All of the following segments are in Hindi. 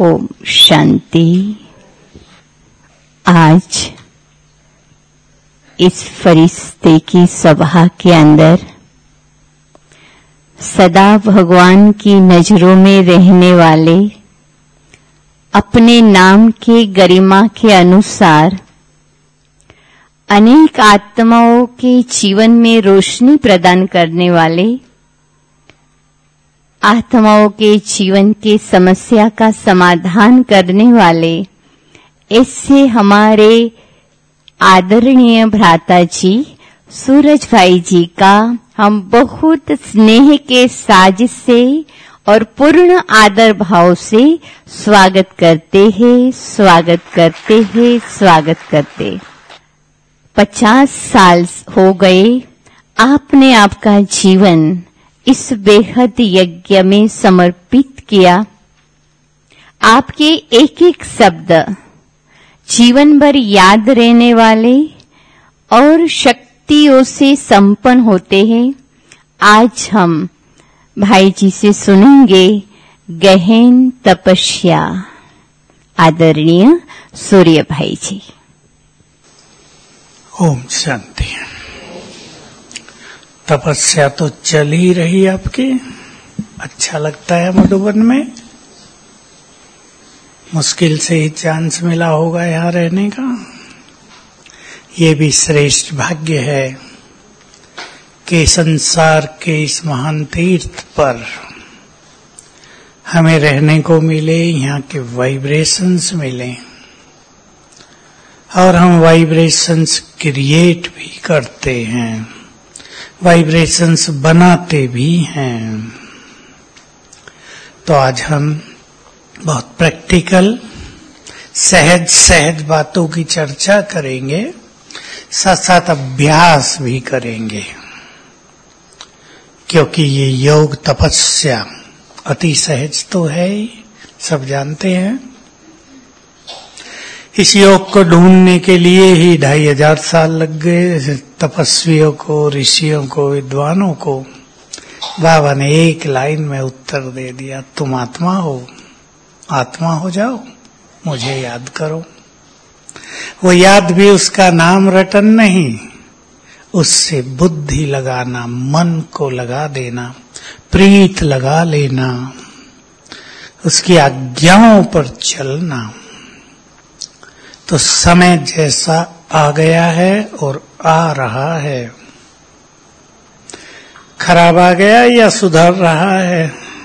ओम शांति। आज इस फरिश्ते की सभा के अंदर सदा भगवान की नजरों में रहने वाले, अपने नाम के गरिमा के अनुसार अनेक आत्माओं के जीवन में रोशनी प्रदान करने वाले, आत्माओं के जीवन के समस्या का समाधान करने वाले ऐसे हमारे आदरणीय भ्राता जी सूरज भाई जी का हम बहुत स्नेह के साज से और पूर्ण आदर भाव से स्वागत करते हैं, स्वागत करते हैं, स्वागत करते। 50 साल हो गए आपने आपका जीवन इस बेहद यज्ञ में समर्पित किया। आपके एक एक शब्द जीवन भर याद रहने वाले और शक्तियों से संपन्न होते हैं। आज हम भाई जी से सुनेंगे गहन तपस्या। आदरणीय सूर्य भाई जी। ओम शांति। तपस्या तो चल ही रही आपकी। अच्छा लगता है मधुबन में। मुश्किल से ही चांस मिला होगा यहाँ रहने का। ये भी श्रेष्ठ भाग्य है कि संसार के इस महान तीर्थ पर हमें रहने को मिले, यहाँ के वाइब्रेशंस मिले और हम वाइब्रेशंस क्रिएट भी करते हैं, वाइब्रेशंस बनाते भी हैं। तो आज हम बहुत प्रैक्टिकल सहज सहज बातों की चर्चा करेंगे, साथ साथ अभ्यास भी करेंगे, क्योंकि ये योग तपस्या अति सहज तो है ही, सब जानते हैं। इस योग को ढूंढने के लिए ही 2500 साल लग गए तपस्वियों को, ऋषियों को, विद्वानों को। बाबा ने एक लाइन में उत्तर दे दिया, तुम आत्मा हो, आत्मा हो जाओ, मुझे याद करो। वो याद भी उसका नाम रटन नहीं, उससे बुद्धि लगाना, मन को लगा देना, प्रीत लगा लेना, उसकी आज्ञाओं पर चलना। तो समय जैसा आ गया है और आ रहा है, खराब आ गया या सुधर रहा है।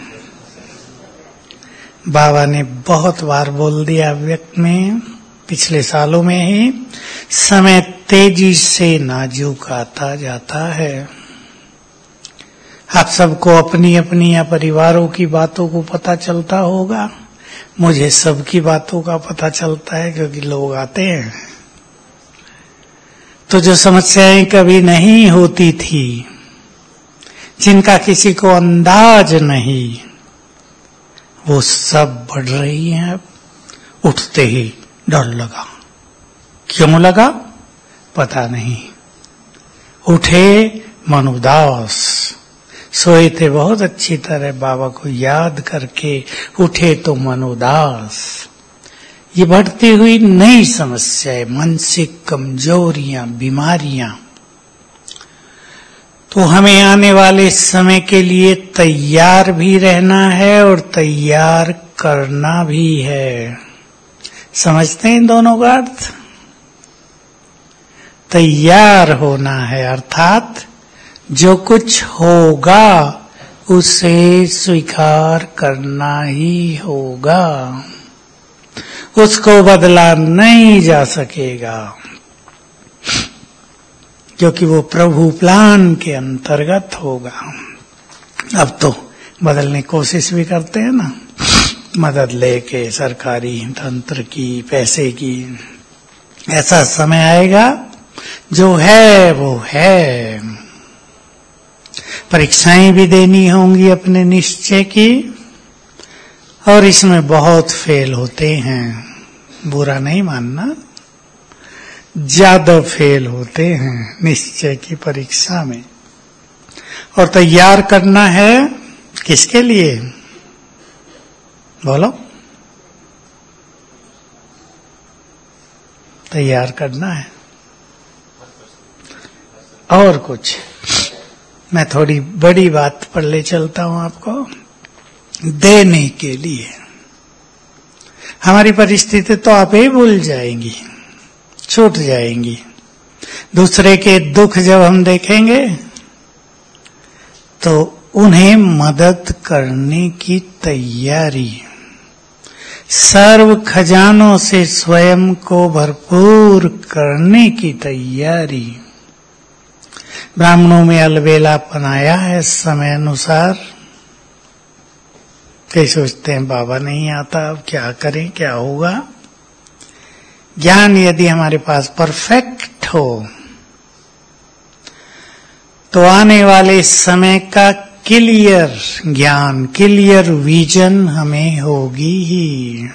बाबा ने बहुत बार बोल दिया व्यक्त में, पिछले सालों में ही, समय तेजी से नाजुक आता जाता है। आप सबको अपनी अपनी या परिवारों की बातों को पता चलता होगा। मुझे सबकी बातों का पता चलता है क्योंकि लोग आते हैं। तो जो समस्याएं कभी नहीं होती थी, जिनका किसी को अंदाज नहीं, वो सब बढ़ रही हैं। अब उठते ही डर लगा। क्यों लगा पता नहीं। उठे मन उदास, सोए थे बहुत अच्छी तरह बाबा को याद करके, उठे तो मन उदास। ये बढ़ती हुई नई समस्याएं, मानसिक कमजोरियां, बीमारियां। तो हमें आने वाले समय के लिए तैयार भी रहना है और तैयार करना भी है। समझते हैं इन दोनों का अर्थ? तैयार होना है अर्थात जो कुछ होगा उसे स्वीकार करना ही होगा, उसको बदला नहीं जा सकेगा, क्योंकि वो प्रभु प्लान के अंतर्गत होगा। अब तो बदलने की कोशिश भी करते हैं ना, मदद लेके, सरकारी तंत्र की, पैसे की। ऐसा समय आएगा जो है वो है। परीक्षाएं भी देनी होंगी अपने निश्चय की, और इसमें बहुत फेल होते हैं। बुरा नहीं मानना, ज्यादा फेल होते हैं निश्चय की परीक्षा में। और तैयार करना है किसके लिए? बोलो। तैयार करना है। और कुछ मैं थोड़ी बड़ी बात पर ले चलता हूं आपको। देने के लिए हमारी परिस्थिति तो आप ही भूल जाएंगी, छूट जाएंगी। दूसरे के दुख जब हम देखेंगे तो उन्हें मदद करने की तैयारी, सर्व खजानों से स्वयं को भरपूर करने की तैयारी। ब्राह्मणों में अलबेलापन आया है समय अनुसार। कई सोचते हैं बाबा नहीं आता, अब क्या करें, क्या होगा। ज्ञान यदि हमारे पास परफेक्ट हो तो आने वाले समय का क्लियर ज्ञान, क्लियर विजन हमें होगी ही।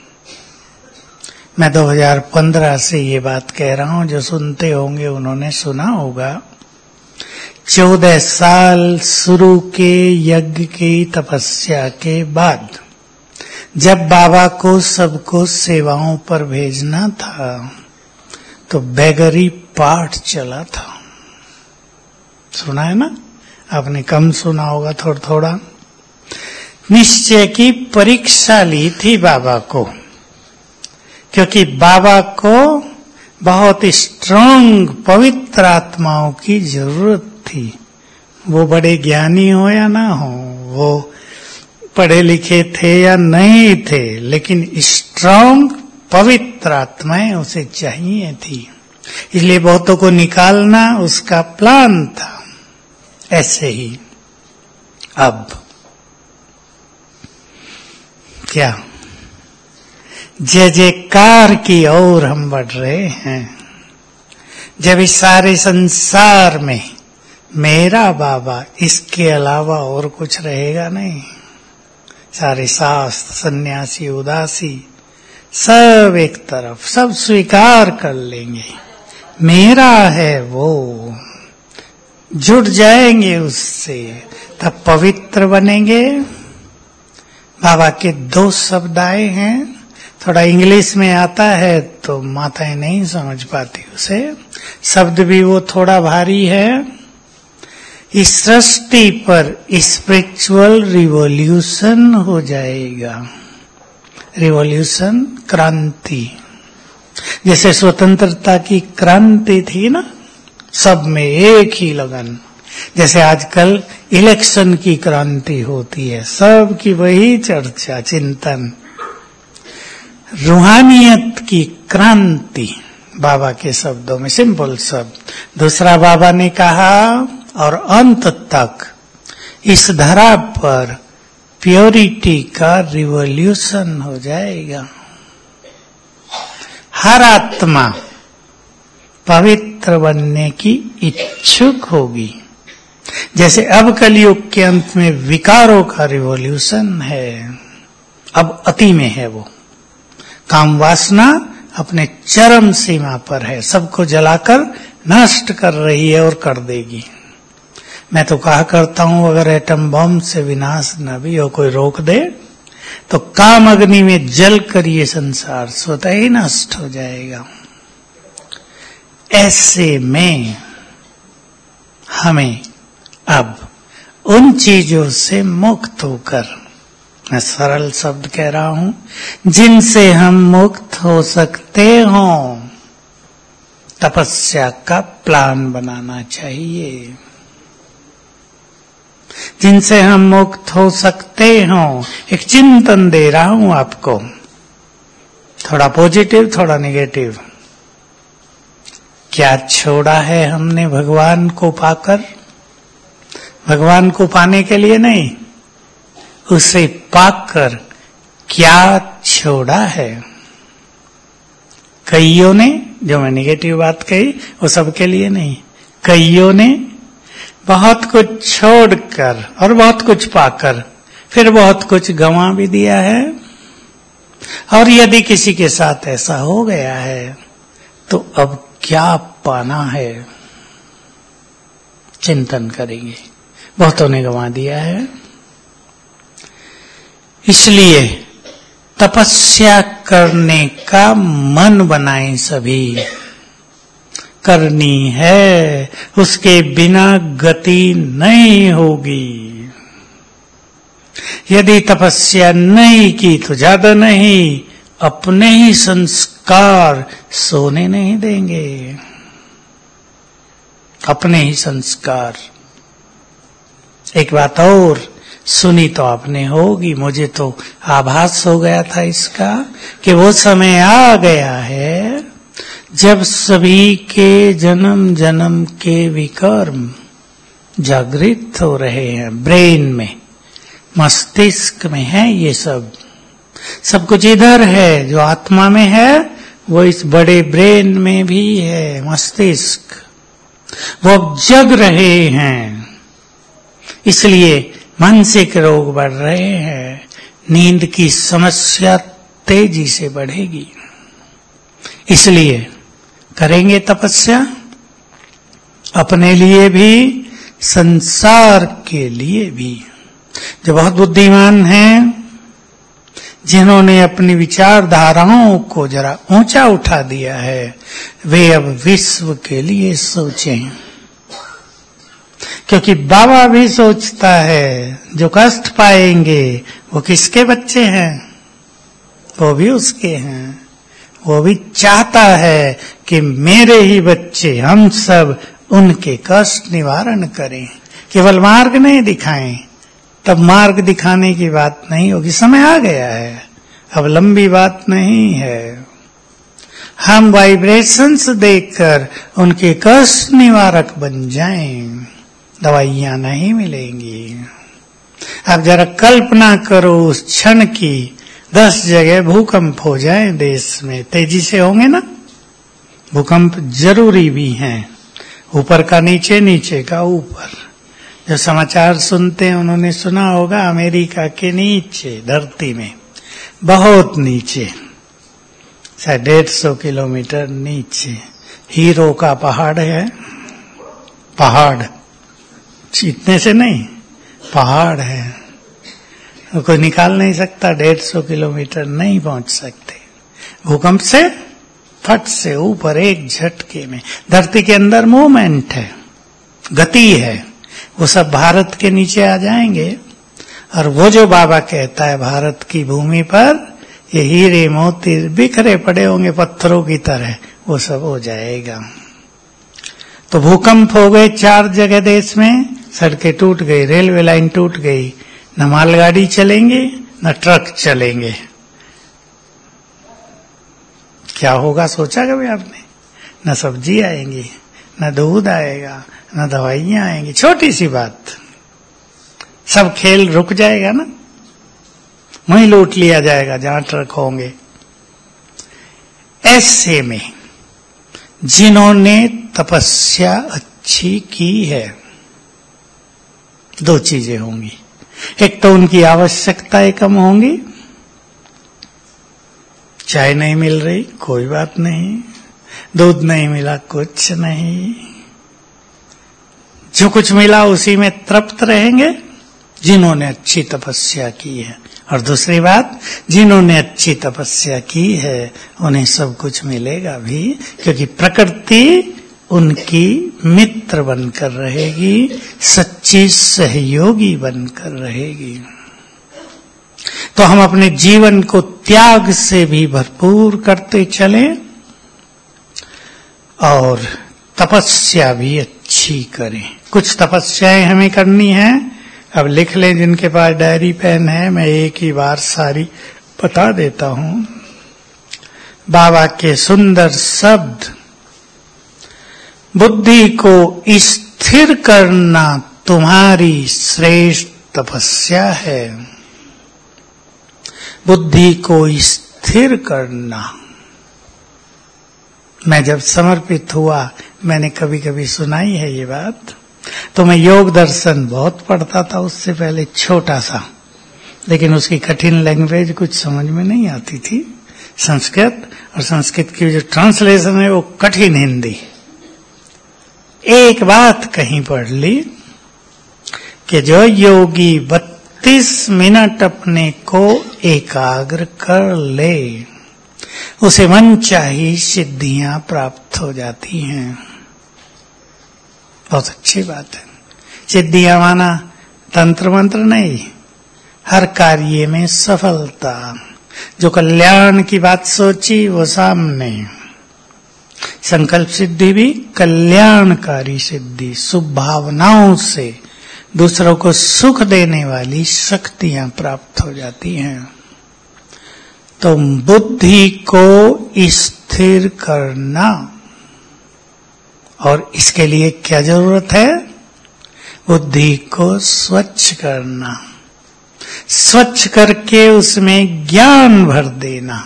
मैं 2015 से ये बात कह रहा हूं, जो सुनते होंगे उन्होंने सुना होगा। 14 साल शुरू के यज्ञ की तपस्या के बाद जब बाबा को सबको सेवाओं पर भेजना था तो बेगरी पाठ चला था। सुना है ना? आपने कम सुना होगा, थोड़ा थोड़ा। निश्चय की परीक्षा ली थी बाबा को, क्योंकि बाबा को बहुत स्ट्रांग पवित्र आत्माओं की जरूरत थी। वो बड़े ज्ञानी हो या ना हो, वो पढ़े लिखे थे या नहीं थे, लेकिन स्ट्रांग पवित्र आत्माएं उसे चाहिए थी। इसलिए बहुतों को निकालना उसका प्लान था। ऐसे ही अब क्या जय जयकार की ओर हम बढ़ रहे हैं। जब इस सारे संसार में मेरा बाबा, इसके अलावा और कुछ रहेगा नहीं। सारे शास्त्र, सन्यासी, उदासी सब एक तरफ, सब स्वीकार कर लेंगे मेरा है वो, जुड़ जाएंगे उससे, तब पवित्र बनेंगे। बाबा के 2 शब्द आए हैं, थोड़ा इंग्लिश में आता है तो माताएं नहीं समझ पाती उसे, शब्द भी वो थोड़ा भारी है। इस सृष्टि पर स्पिरिचुअल रिवॉल्यूशन हो जाएगा। रिवॉल्यूशन, क्रांति। जैसे स्वतंत्रता की क्रांति थी ना, सब में एक ही लगन। जैसे आजकल इलेक्शन की क्रांति होती है, सब की वही चर्चा, चिंतन। रूहानियत की क्रांति बाबा के शब्दों में, सिंपल शब्द। दूसरा बाबा ने कहा और अंत तक इस धरा पर प्योरिटी का रिवॉल्यूशन हो जाएगा। हर आत्मा पवित्र बनने की इच्छुक होगी। जैसे अब कलयुग के अंत में विकारों का रिवॉल्यूशन है, अब अति में है वो। काम वासना अपने चरम सीमा पर है, सबको जलाकर नष्ट कर रही है और कर देगी। मैं तो कहा करता हूं, अगर एटम बम से विनाश न भी हो, कोई रोक दे, तो काम अग्नि में जल कर ये संसार स्वतः ही नष्ट हो जाएगा। ऐसे में हमें अब उन चीजों से मुक्त होकर, मैं सरल शब्द कह रहा हूं, जिनसे हम मुक्त हो सकते हो, तपस्या का प्लान बनाना चाहिए। जिनसे हम मुक्त हो सकते हो, एक चिंतन दे रहा हूं आपको, थोड़ा पॉजिटिव, थोड़ा नेगेटिव। क्या छोड़ा है हमने भगवान को पाकर? भगवान को पाने के लिए नहीं, उसे पाकर क्या छोड़ा है? कईयों ने, जो मैं नेगेटिव बात कही वो सबके लिए नहीं, कईयों ने बहुत कुछ छोड़कर और बहुत कुछ पाकर फिर बहुत कुछ गंवा भी दिया है। और यदि किसी के साथ ऐसा हो गया है तो अब क्या पाना है? चिंतन करेंगे। बहुतों ने गंवा दिया है। इसलिए तपस्या करने का मन बनाएं सभी। करनी है, उसके बिना गति नहीं होगी। यदि तपस्या नहीं की तो ज्यादा नहीं, अपने ही संस्कार सोने नहीं देंगे। अपने ही संस्कार। एक बात और सुनी तो आपने होगी, मुझे तो आभास हो गया था इसका कि वो समय आ गया है जब सभी के जन्म जन्म के विकर्म जागृत हो रहे हैं। ब्रेन में, मस्तिष्क में है ये सब कुछ इधर है। जो आत्मा में है वो इस बड़े ब्रेन में भी है, मस्तिष्क। वो अब जग रहे हैं, इसलिए मानसिक रोग बढ़ रहे हैं। नींद की समस्या तेजी से बढ़ेगी। इसलिए करेंगे तपस्या, अपने लिए भी, संसार के लिए भी। जो बहुत बुद्धिमान हैं, जिन्होंने अपनी विचारधाराओं को जरा ऊंचा उठा दिया है, वे अब विश्व के लिए सोचें। क्योंकि बाबा भी सोचता है जो कष्ट पाएंगे वो किसके बच्चे हैं? वो भी उसके हैं। वो भी चाहता है कि मेरे ही बच्चे, हम सब उनके कष्ट निवारण करें। केवल मार्ग नहीं दिखाएं, तब मार्ग दिखाने की बात नहीं होगी। समय आ गया है, अब लंबी बात नहीं है। हम वाइब्रेशंस देखकर उनके कष्ट निवारक बन जाएं। दवाइयां नहीं मिलेंगी। अब जरा कल्पना करो उस क्षण की, 10 जगह भूकंप हो जाए देश में, तेजी से होंगे ना? भूकंप जरूरी भी हैं, ऊपर का नीचे, नीचे का ऊपर। जो समाचार सुनते हैं उन्होंने सुना होगा, अमेरिका के नीचे, धरती में बहुत नीचे, शायद 150 किलोमीटर नीचे हीरो का पहाड़ है। पहाड़ इतने से नहीं, पहाड़ है, कोई निकाल नहीं सकता। 150 किलोमीटर नहीं पहुंच सकते। भूकंप से फट से ऊपर एक झटके में। धरती के अंदर मूवमेंट है, गति है, वो सब भारत के नीचे आ जाएंगे। और वो जो बाबा कहता है भारत की भूमि पर ये हीरे मोती बिखरे पड़े होंगे पत्थरों की तरह, वो सब हो जाएगा। तो भूकंप हो गए 4 जगह देश में, सड़कें टूट गई, रेलवे लाइन टूट गई, न मालगाड़ी चलेंगे न ट्रक चलेंगे। क्या होगा सोचा कभी आपने? न सब्जी आएंगी, न दूध आएगा, न दवाइयां आएंगी। छोटी सी बात, सब खेल रुक जाएगा ना, वहीं लूट लिया जाएगा जहां ट्रक होंगे। ऐसे में जिन्होंने तपस्या अच्छी की है, 2 चीजें होंगी। एक तो उनकी आवश्यकताएं कम होंगी। चाय नहीं मिल रही, कोई बात नहीं। दूध नहीं मिला, कुछ नहीं। जो कुछ मिला उसी में तृप्त रहेंगे जिन्होंने अच्छी तपस्या की है। और दूसरी बात, जिन्होंने अच्छी तपस्या की है उन्हें सब कुछ मिलेगा भी, क्योंकि प्रकृति उनकी मित्र बनकर रहेगी, सच्ची सहयोगी बनकर रहेगी। तो हम अपने जीवन को त्याग से भी भरपूर करते चलें और तपस्या भी अच्छी करें। कुछ तपस्याएं हमें करनी है, अब लिख लें जिनके पास डायरी पेन है, मैं एक ही बार सारी बता देता हूं। बाबा के सुंदर शब्द, बुद्धि को स्थिर करना तुम्हारी श्रेष्ठ तपस्या है। बुद्धि को स्थिर करना। मैं जब समर्पित हुआ, मैंने कभी कभी सुनाई है ये बात, तो मैं योग दर्शन बहुत पढ़ता था उससे पहले, छोटा सा, लेकिन उसकी कठिन लैंग्वेज कुछ समझ में नहीं आती थी, संस्कृत, और संस्कृत की जो ट्रांसलेशन है वो कठिन हिंदी। एक बात कहीं पढ़ ली कि जो योगी 36 मिनट अपने को एकाग्र कर ले, उसे मनचाही सिद्धियां प्राप्त हो जाती हैं। बहुत अच्छी बात है। सिद्धियां माना तंत्र मंत्र नहीं, हर कार्य में सफलता। जो कल्याण की बात सोची वो सामने। संकल्प सिद्धि भी कल्याणकारी सिद्धि, शुभ भावनाओं से दूसरों को सुख देने वाली शक्तियां प्राप्त हो जाती हैं। तो बुद्धि को स्थिर करना, और इसके लिए क्या जरूरत है? बुद्धि को स्वच्छ करना, स्वच्छ करके उसमें ज्ञान भर देना।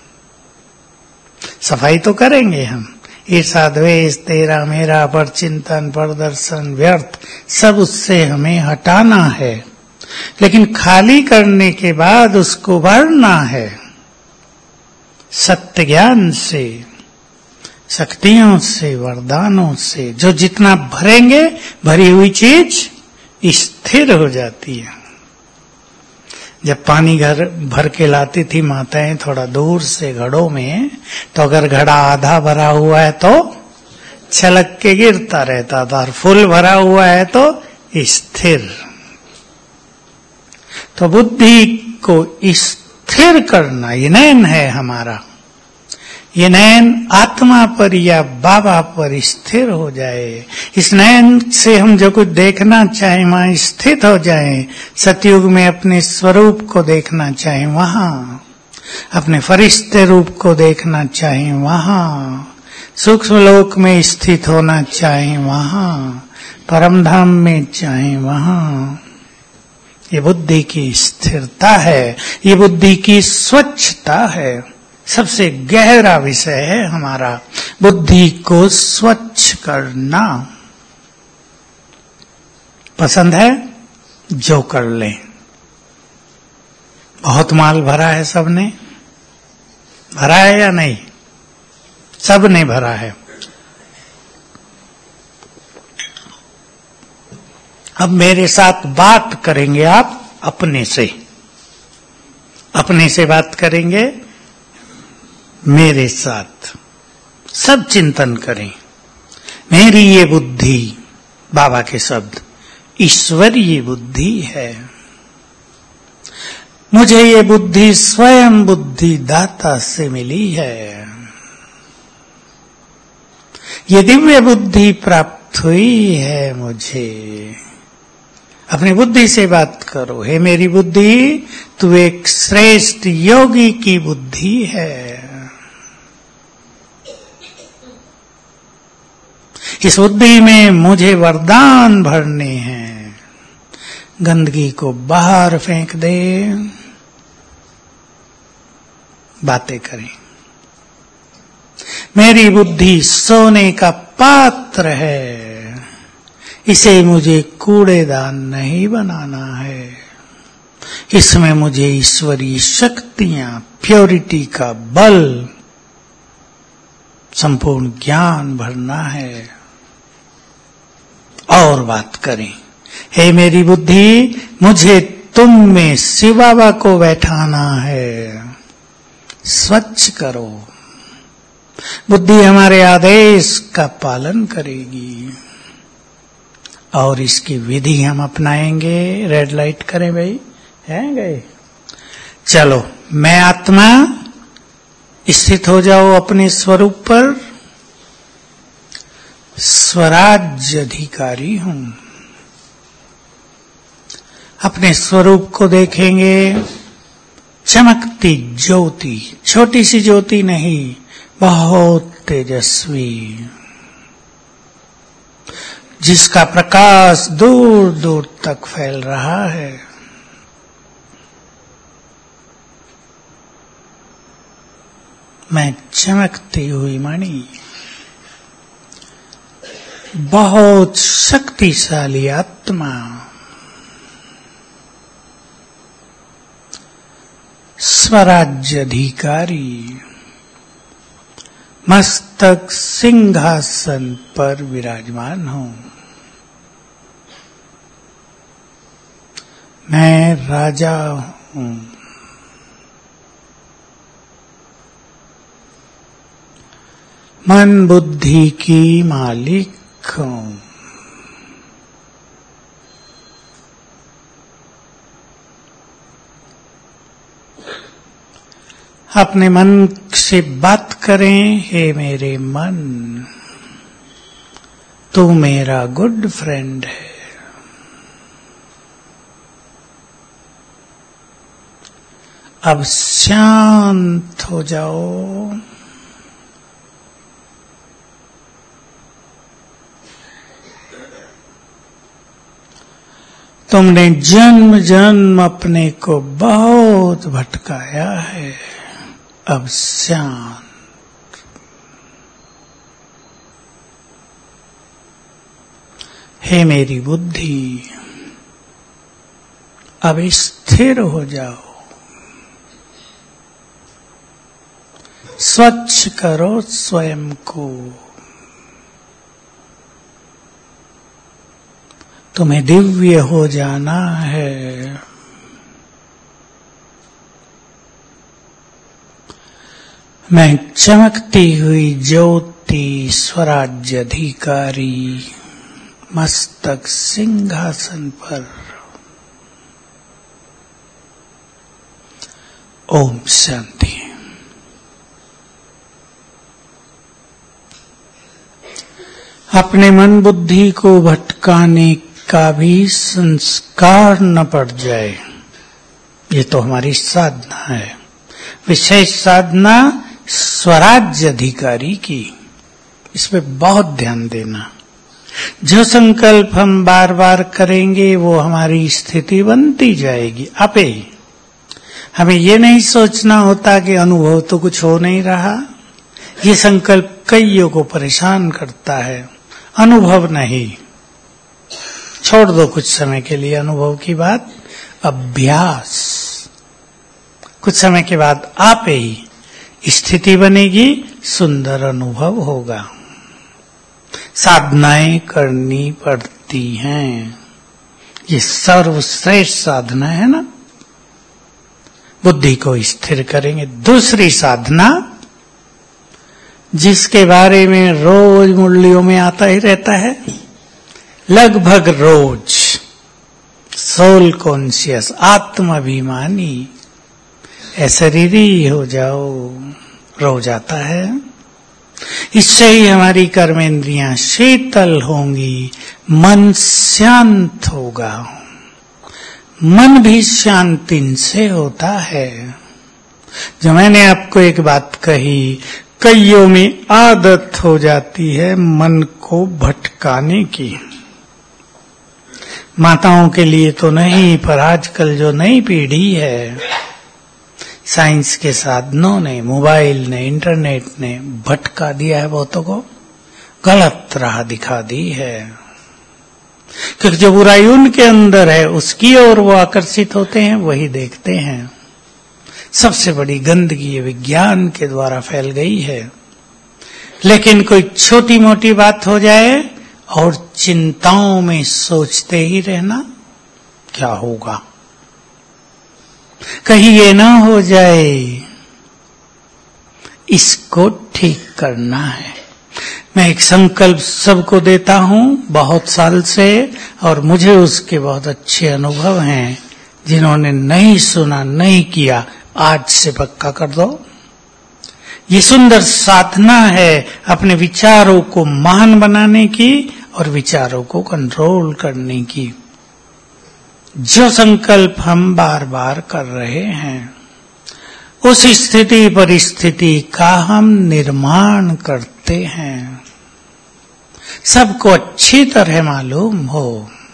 सफाई तो करेंगे हम, ईर्षा द्वेष तेरा मेरा पर चिंतन पर दर्शन व्यर्थ, सब उससे हमें हटाना है। लेकिन खाली करने के बाद उसको भरना है सत्य ज्ञान से, शक्तियों से, वरदानों से। जो जितना भरेंगे भरी हुई चीज स्थिर हो जाती है। जब पानी घर भर के लाती थी माताएं थोड़ा दूर से घड़ों में, तो अगर घड़ा आधा भरा हुआ है तो छलक के गिरता रहता था, और फुल भरा हुआ है तो स्थिर। तो बुद्धि को स्थिर करना, ये नयन है हमारा। ये नयन आत्मा पर या बाबा पर स्थिर हो जाए। इस नयन से हम जो कुछ देखना चाहें वहां स्थित हो जाएं। सतयुग में अपने स्वरूप को देखना चाहें वहां, अपने फरिश्ते रूप को देखना चाहें वहां, सूक्ष्म लोक में स्थित होना चाहें वहां, परम धाम में चाहें वहां। ये बुद्धि की स्थिरता है, ये बुद्धि की स्वच्छता है। सबसे गहरा विषय है हमारा बुद्धि को स्वच्छ करना। पसंद है जो कर ले। बहुत माल भरा है सबने, भरा है या नहीं? सबने भरा है। अब मेरे साथ बात करेंगे आप अपने से, अपने से बात करेंगे मेरे साथ। सब चिंतन करें। मेरी ये बुद्धि, बाबा के शब्द, ईश्वरीय बुद्धि है। मुझे ये बुद्धि स्वयं बुद्धि दाता से मिली है। ये दिव्य बुद्धि प्राप्त हुई है मुझे। अपनी बुद्धि से बात करो। हे मेरी बुद्धि, तू एक श्रेष्ठ योगी की बुद्धि है। इस बुद्धि में मुझे वरदान भरने हैं। गंदगी को बाहर फेंक दे, बातें करें। मेरी बुद्धि सोने का पात्र है, इसे मुझे कूड़ेदान नहीं बनाना है। इसमें मुझे ईश्वरीय शक्तियां, प्योरिटी का बल, संपूर्ण ज्ञान भरना है। और बात करें। हे मेरी बुद्धि, मुझे तुम में शिव बाबा को बैठाना है। स्वच्छ करो। बुद्धि हमारे आदेश का पालन करेगी और इसकी विधि हम अपनाएंगे। रेड लाइट करें भाई, हैं गए? चलो, मैं आत्मा, स्थित हो जाओ अपने स्वरूप पर। स्वराज्य अधिकारी हूं। अपने स्वरूप को देखेंगे। चमकती ज्योति, छोटी सी ज्योति नहीं, बहुत तेजस्वी, जिसका प्रकाश दूर दूर तक फैल रहा है। मैं चमकती हुई मणि, बहुत शक्तिशाली आत्मा, स्वराज्य अधिकारी, मस्तक सिंहासन पर विराजमान हूं। मैं राजा हूं। मन बुद्धि की मालिक हूं। अपने मन से बात करें, हे मेरे मन, तू मेरा गुड फ्रेंड है। अब शांत हो जाओ। तुमने जन्म जन्म अपने को बहुत भटकाया है। अब शांत। हे मेरी बुद्धि, अब स्थिर हो जाओ। स्वच्छ करो स्वयं को। तुम्हें दिव्य हो जाना है। मैं चमकती हुई ज्योति, स्वराज्य अधिकारी, मस्तक सिंहासन पर। ओम शांति। अपने मन बुद्धि को भटकाने का भी संस्कार न पड़ जाए, ये तो हमारी साधना है। विशेष साधना स्वराज्य अधिकारी की, इस पे बहुत ध्यान देना। जो संकल्प हम बार बार करेंगे वो हमारी स्थिति बनती जाएगी आपे। हमें ये नहीं सोचना होता कि अनुभव तो कुछ हो नहीं रहा। ये संकल्प कईयों को परेशान करता है। अनुभव नहीं, छोड़ दो कुछ समय के लिए अनुभव की बात। अभ्यास, कुछ समय के बाद आप ही स्थिति बनेगी, सुंदर अनुभव होगा। साधनाएं करनी पड़ती हैं, ये सर्वश्रेष्ठ साधना है ना। बुद्धि को स्थिर करेंगे। दूसरी साधना, जिसके बारे में रोज मुरलियों में आता ही रहता है, लगभग रोज, सोल कॉन्शियस, आत्माभिमानी, अशरीरी हो जाओ, रोज आता है। इससे ही हमारी कर्मेंद्रियां शीतल होंगी, मन शांत होगा। मन भी शांति से होता है। जो मैंने आपको एक बात कही, कईयों में आदत हो जाती है मन को भटकाने की। माताओं के लिए तो नहीं, पर आजकल जो नई पीढ़ी है, साइंस के साधनों ने, मोबाइल ने, इंटरनेट ने भटका दिया है बहुतों को, गलत राह दिखा दी है। क्योंकि जो बुराई उनके अंदर है उसकी ओर वो आकर्षित होते हैं, वही देखते हैं। सबसे बड़ी गंदगी विज्ञान के द्वारा फैल गई है। लेकिन कोई छोटी मोटी बात हो जाए और चिंताओं में सोचते ही रहना, क्या होगा, कहीं ये ना हो जाए। इसको ठीक करना है। मैं एक संकल्प सबको देता हूं बहुत साल से, और मुझे उसके बहुत अच्छे अनुभव हैं। जिन्होंने नहीं सुना, नहीं किया, आज से पक्का कर दो। ये सुंदर साधना है अपने विचारों को महान बनाने की और विचारों को कंट्रोल करने की। जो संकल्प हम बार बार कर रहे हैं, उस स्थिति परिस्थिति का हम निर्माण करते हैं। सबको अच्छी तरह मालूम हो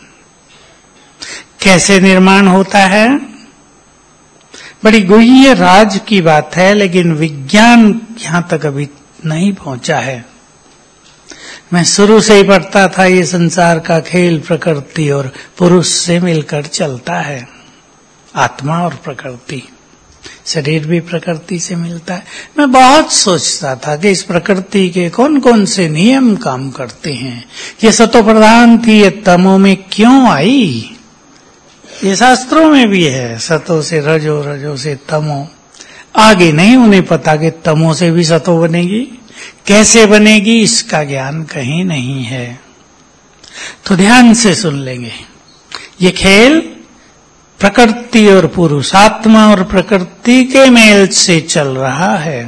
कैसे निर्माण होता है। बड़ी गुह्य राज की बात है, लेकिन विज्ञान यहां तक अभी नहीं पहुंचा है। मैं शुरू से ही पढ़ता था, ये संसार का खेल प्रकृति और पुरुष से मिलकर चलता है। आत्मा और प्रकृति, शरीर भी प्रकृति से मिलता है। मैं बहुत सोचता था कि इस प्रकृति के कौन कौन से नियम काम करते हैं। ये सतो प्रधान थी, ये तमो में क्यों आई। ये शास्त्रों में भी है, सतो से रजो, रजो से तमो। आगे नहीं उन्हें पता कि तमो से भी सतो बनेगी, कैसे बनेगी इसका ज्ञान कहीं नहीं है। तो ध्यान से सुन लेंगे। ये खेल प्रकृति और पुरुषात्मा और प्रकृति के मेल से चल रहा है।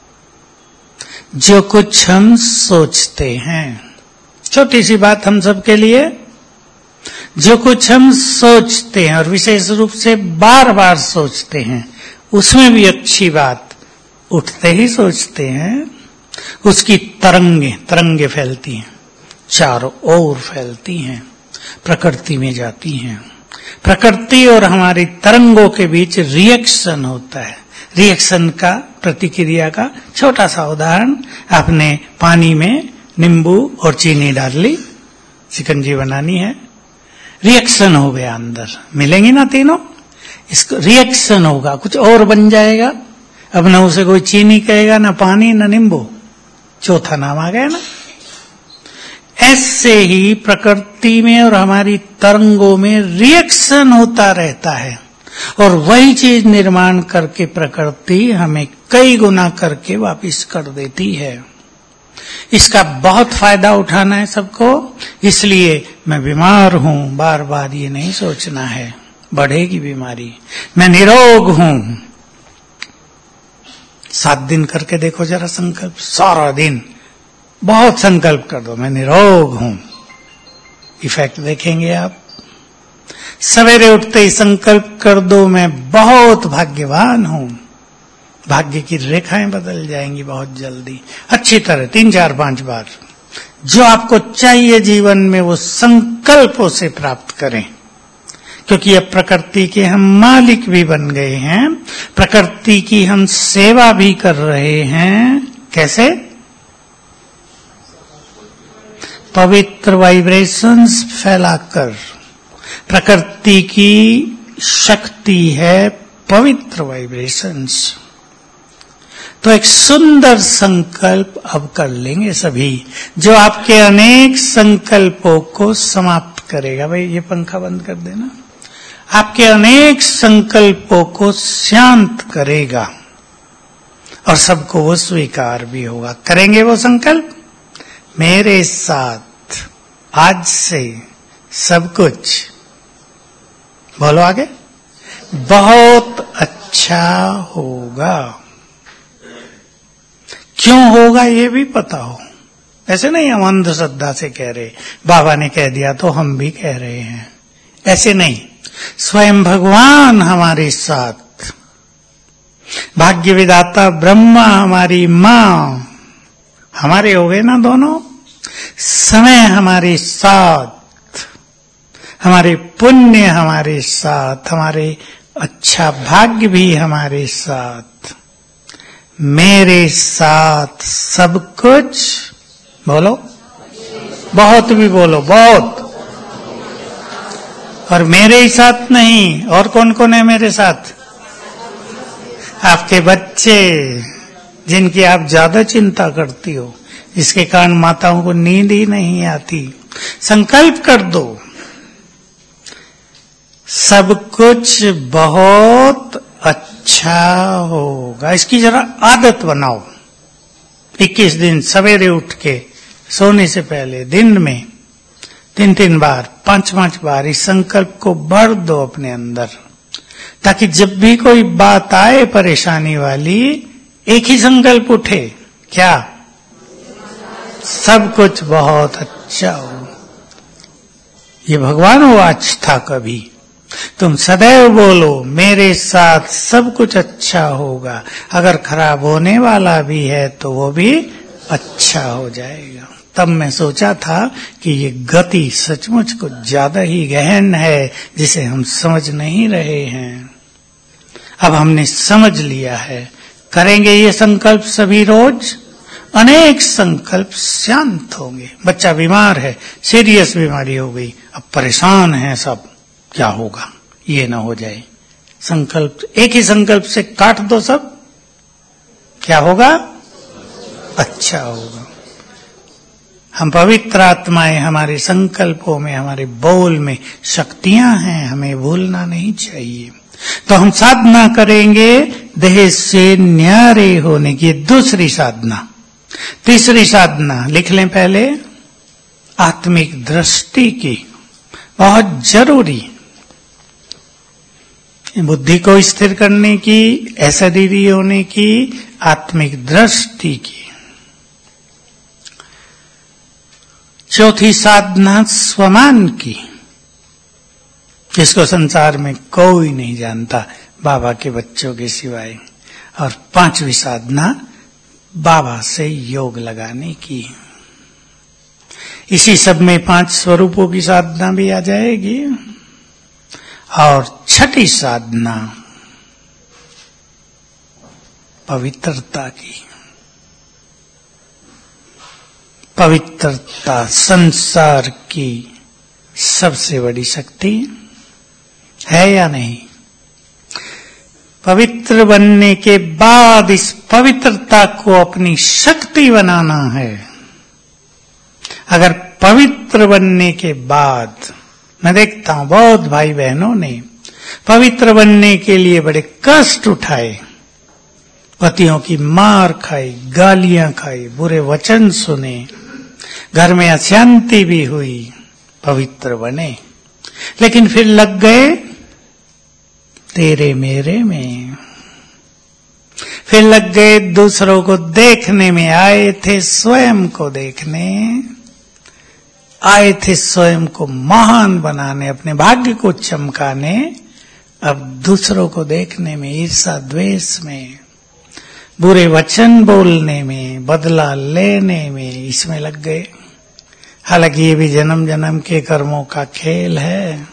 जो कुछ हम सोचते हैं, छोटी सी बात हम सबके लिए, जो कुछ हम सोचते हैं और विशेष रूप से बार बार सोचते हैं, उसमें भी अच्छी बात, उठते ही सोचते हैं, उसकी तरंगे फैलती हैं, चारों ओर फैलती हैं, प्रकृति में जाती हैं। प्रकृति और हमारी तरंगों के बीच रिएक्शन होता है। रिएक्शन का, प्रतिक्रिया का छोटा सा उदाहरण, आपने पानी में नींबू और चीनी डाल ली, शिकंजी बनानी है, रिएक्शन हो गया, अंदर मिलेंगी ना तीनों, इसको रिएक्शन होगा, कुछ और बन जाएगा। अब न उसे कोई चीनी कहेगा, ना पानी, ना नींबू, चौथा नाम आ गया ना। ऐसे ही प्रकृति में और हमारी तरंगों में रिएक्शन होता रहता है, और वही चीज निर्माण करके प्रकृति हमें कई गुना करके वापिस कर देती है। इसका बहुत फायदा उठाना है सबको। इसलिए मैं बीमार हूं, बार बार ये नहीं सोचना है, बढ़ेगी बीमारी। मैं निरोग हूं, 7 दिन करके देखो जरा संकल्प, सारा दिन बहुत संकल्प कर दो, मैं निरोग हूं, इफेक्ट देखेंगे आप। सवेरे उठते ही संकल्प कर दो, मैं बहुत भाग्यवान हूं, भाग्य की रेखाएं बदल जाएंगी बहुत जल्दी, अच्छी तरह 3, 4, 5 बार। जो आपको चाहिए जीवन में वो संकल्पों से प्राप्त करें, क्योंकि अब प्रकृति के हम मालिक भी बन गए हैं, प्रकृति की हम सेवा भी कर रहे हैं। कैसे? पवित्र वाइब्रेशंस फैलाकर। प्रकृति की शक्ति है पवित्र वाइब्रेशंस। तो एक सुंदर संकल्प अब कर लेंगे सभी, जो आपके अनेक संकल्पों को समाप्त करेगा। भाई ये पंखा बंद कर देना। आपके अनेक संकल्पों को शांत करेगा और सबको वो स्वीकार भी होगा। करेंगे वो संकल्प, मेरे साथ आज से सब कुछ, बोलो आगे, बहुत अच्छा होगा। क्यों होगा ये भी पता हो। ऐसे नहीं हम अंधश्रद्धा से कह रहे, बाबा ने कह दिया तो हम भी कह रहे हैं, ऐसे नहीं। स्वयं भगवान हमारे साथ, भाग्य विधाता ब्रह्मा हमारी माँ, हमारे हो गए ना दोनों, समय हमारे साथ, हमारे पुण्य हमारे साथ, हमारे अच्छा भाग्य भी हमारे साथ, मेरे साथ सब कुछ, बोलो बहुत भी बोलो, बहुत। और मेरे ही साथ नहीं, और कौन कौन है मेरे साथ? आपके बच्चे, जिनकी आप ज्यादा चिंता करती हो, जिसके कारण माताओं को नींद ही नहीं आती। संकल्प कर दो, सब कुछ बहुत अच्छा होगा। इसकी जरा आदत बनाओ। 21 दिन सवेरे उठ के सोने से पहले दिन में 3-3 बार, 5-5 बार इस संकल्प को भर दो अपने अंदर, ताकि जब भी कोई बात आए परेशानी वाली, एक ही संकल्प उठे, क्या? सब कुछ बहुत अच्छा हो। ये भगवान हो आज था कभी। तुम सदैव बोलो, मेरे साथ सब कुछ अच्छा होगा। अगर खराब होने वाला भी है तो वो भी अच्छा हो जाएगा। तब मैं सोचा था कि ये गति सचमुच कुछ ज्यादा ही गहन है, जिसे हम समझ नहीं रहे हैं। अब हमने समझ लिया है। करेंगे ये संकल्प सभी रोज, अनेक संकल्प शांत होंगे। बच्चा बीमार है, सीरियस बीमारी हो गई, अब परेशान है सब, क्या होगा ये ना हो जाए। संकल्प, एक ही संकल्प से काट दो सब, क्या होगा? अच्छा होगा। हम पवित्र आत्माएं, हमारे संकल्पों में, हमारे बोल में शक्तियां हैं, हमें भूलना नहीं चाहिए। तो हम साधना करेंगे देह से न्यारे होने की, दूसरी साधना। तीसरी साधना लिख लें पहले, आत्मिक दृष्टि की, बहुत जरूरी। बुद्धि को स्थिर करने की, ऐश्वर्य होने की, आत्मिक दृष्टि की। चौथी साधना स्वमान की, जिसको संसार में कोई नहीं जानता बाबा के बच्चों के सिवाय। और पांचवी साधना बाबा से योग लगाने की। इसी सब में 5 स्वरूपों की साधना भी आ जाएगी। और छठी साधना पवित्रता की। पवित्रता संसार की सबसे बड़ी शक्ति है या नहीं? पवित्र बनने के बाद इस पवित्रता को अपनी शक्ति बनाना है। अगर पवित्र बनने के बाद, मैं देखता हूं बहुत भाई बहनों ने पवित्र बनने के लिए बड़े कष्ट उठाए, पतियों की मार खाई, गालियां खाई, बुरे वचन सुने, घर में अशांति भी हुई, पवित्र बने, लेकिन फिर लग गए तेरे मेरे में, फिर लग गए दूसरों को देखने में। आए थे स्वयं को देखने, आए थे स्वयं को महान बनाने, अपने भाग्य को चमकाने, अब दूसरों को देखने में, ईर्ष्या द्वेष में, बुरे वचन बोलने में, बदला लेने में, इसमें लग गए। हालांकि ये भी जन्म जन्म के कर्मों का खेल है,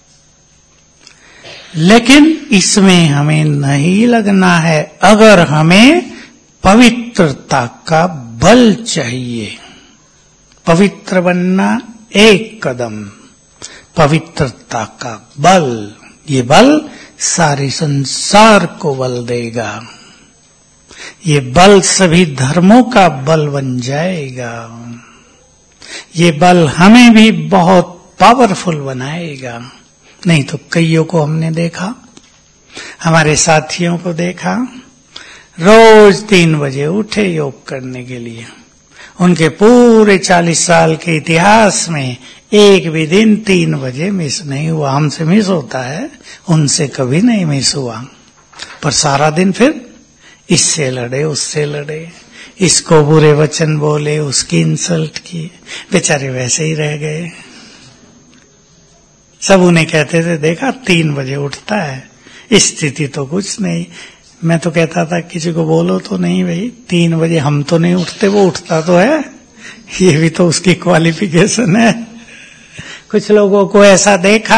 लेकिन इसमें हमें नहीं लगना है अगर हमें पवित्रता का बल चाहिए। पवित्र बनना एक कदम, पवित्रता का बल, ये बल सारे संसार को बल देगा। ये बल सभी धर्मों का बल बन जाएगा। ये बल हमें भी बहुत पावरफुल बनाएगा। नहीं तो कईयों को हमने देखा, हमारे साथियों को देखा, रोज 3 बजे उठे योग करने के लिए। उनके पूरे 40 साल के इतिहास में एक भी दिन 3 बजे मिस नहीं हुआ। हमसे मिस होता है, उनसे कभी नहीं मिस हुआ। पर सारा दिन फिर इससे लड़े, उससे लड़े, इसको बुरे वचन बोले, उसकी इंसल्ट की, बेचारे वैसे ही रह गए। सब उन्हें कहते थे, देखा 3 बजे उठता है, स्थिति तो कुछ नहीं। मैं तो कहता था किसी को बोलो तो नहीं भाई, 3 बजे हम तो नहीं उठते, वो उठता तो है, ये भी तो उसकी क्वालिफिकेशन है। कुछ लोगों को ऐसा देखा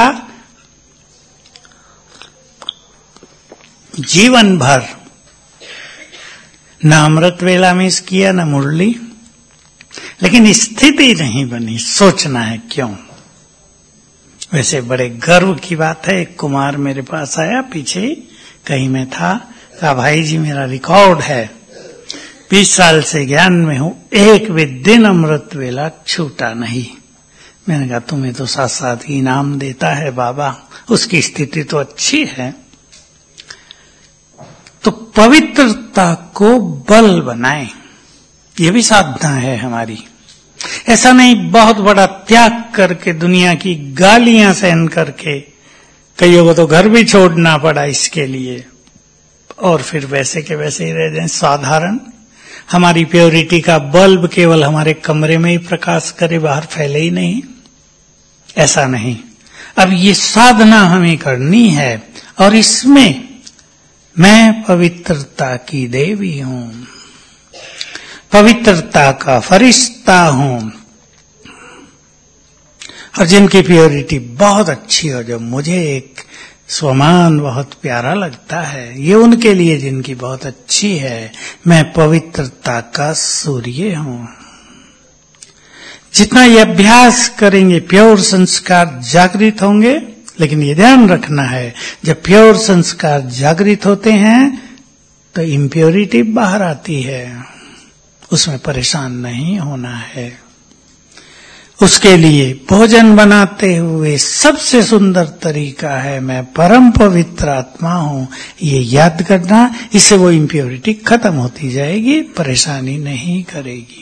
जीवन भर न अमृत वेला मिस किया, न मुरली, लेकिन स्थिति नहीं बनी। सोचना है क्यों। वैसे बड़े गर्व की बात है, एक कुमार मेरे पास आया, पीछे कहीं में था, कहा भाई जी मेरा रिकॉर्ड है, 20 साल से ज्ञान में हूं, एक भी दिन अमृत वेला छूटा नहीं। मैंने कहा तुम्हें तो साथ साथ इनाम देता है बाबा, उसकी स्थिति तो अच्छी है। तो पवित्रता को बल बनाएं, ये भी साधना है हमारी। ऐसा नहीं बहुत बड़ा त्याग करके, दुनिया की गालियां सहन करके, कईयों को तो घर भी छोड़ना पड़ा इसके लिए, और फिर वैसे के वैसे ही रह जाएं साधारण। हमारी प्योरिटी का बल्ब केवल हमारे कमरे में ही प्रकाश करे, बाहर फैले ही नहीं, ऐसा नहीं। अब ये साधना हमें करनी है, और इसमें मैं पवित्रता की देवी हूं, पवित्रता का फरिश्ता हूं। और जिनकी प्योरिटी बहुत अच्छी हो, जो मुझे एक स्वमान बहुत प्यारा लगता है, ये उनके लिए जिनकी बहुत अच्छी है। मैं पवित्रता का सूर्य हूं। जितना ये अभ्यास करेंगे प्योर संस्कार जागृत होंगे। लेकिन ये ध्यान रखना है, जब प्योर संस्कार जागृत होते हैं तो इम्प्योरिटी बाहर आती है, उसमें परेशान नहीं होना है। उसके लिए भोजन बनाते हुए सबसे सुंदर तरीका है मैं परम पवित्र आत्मा हूं, ये याद करना। इससे वो इम्प्योरिटी खत्म होती जाएगी, परेशानी नहीं करेगी।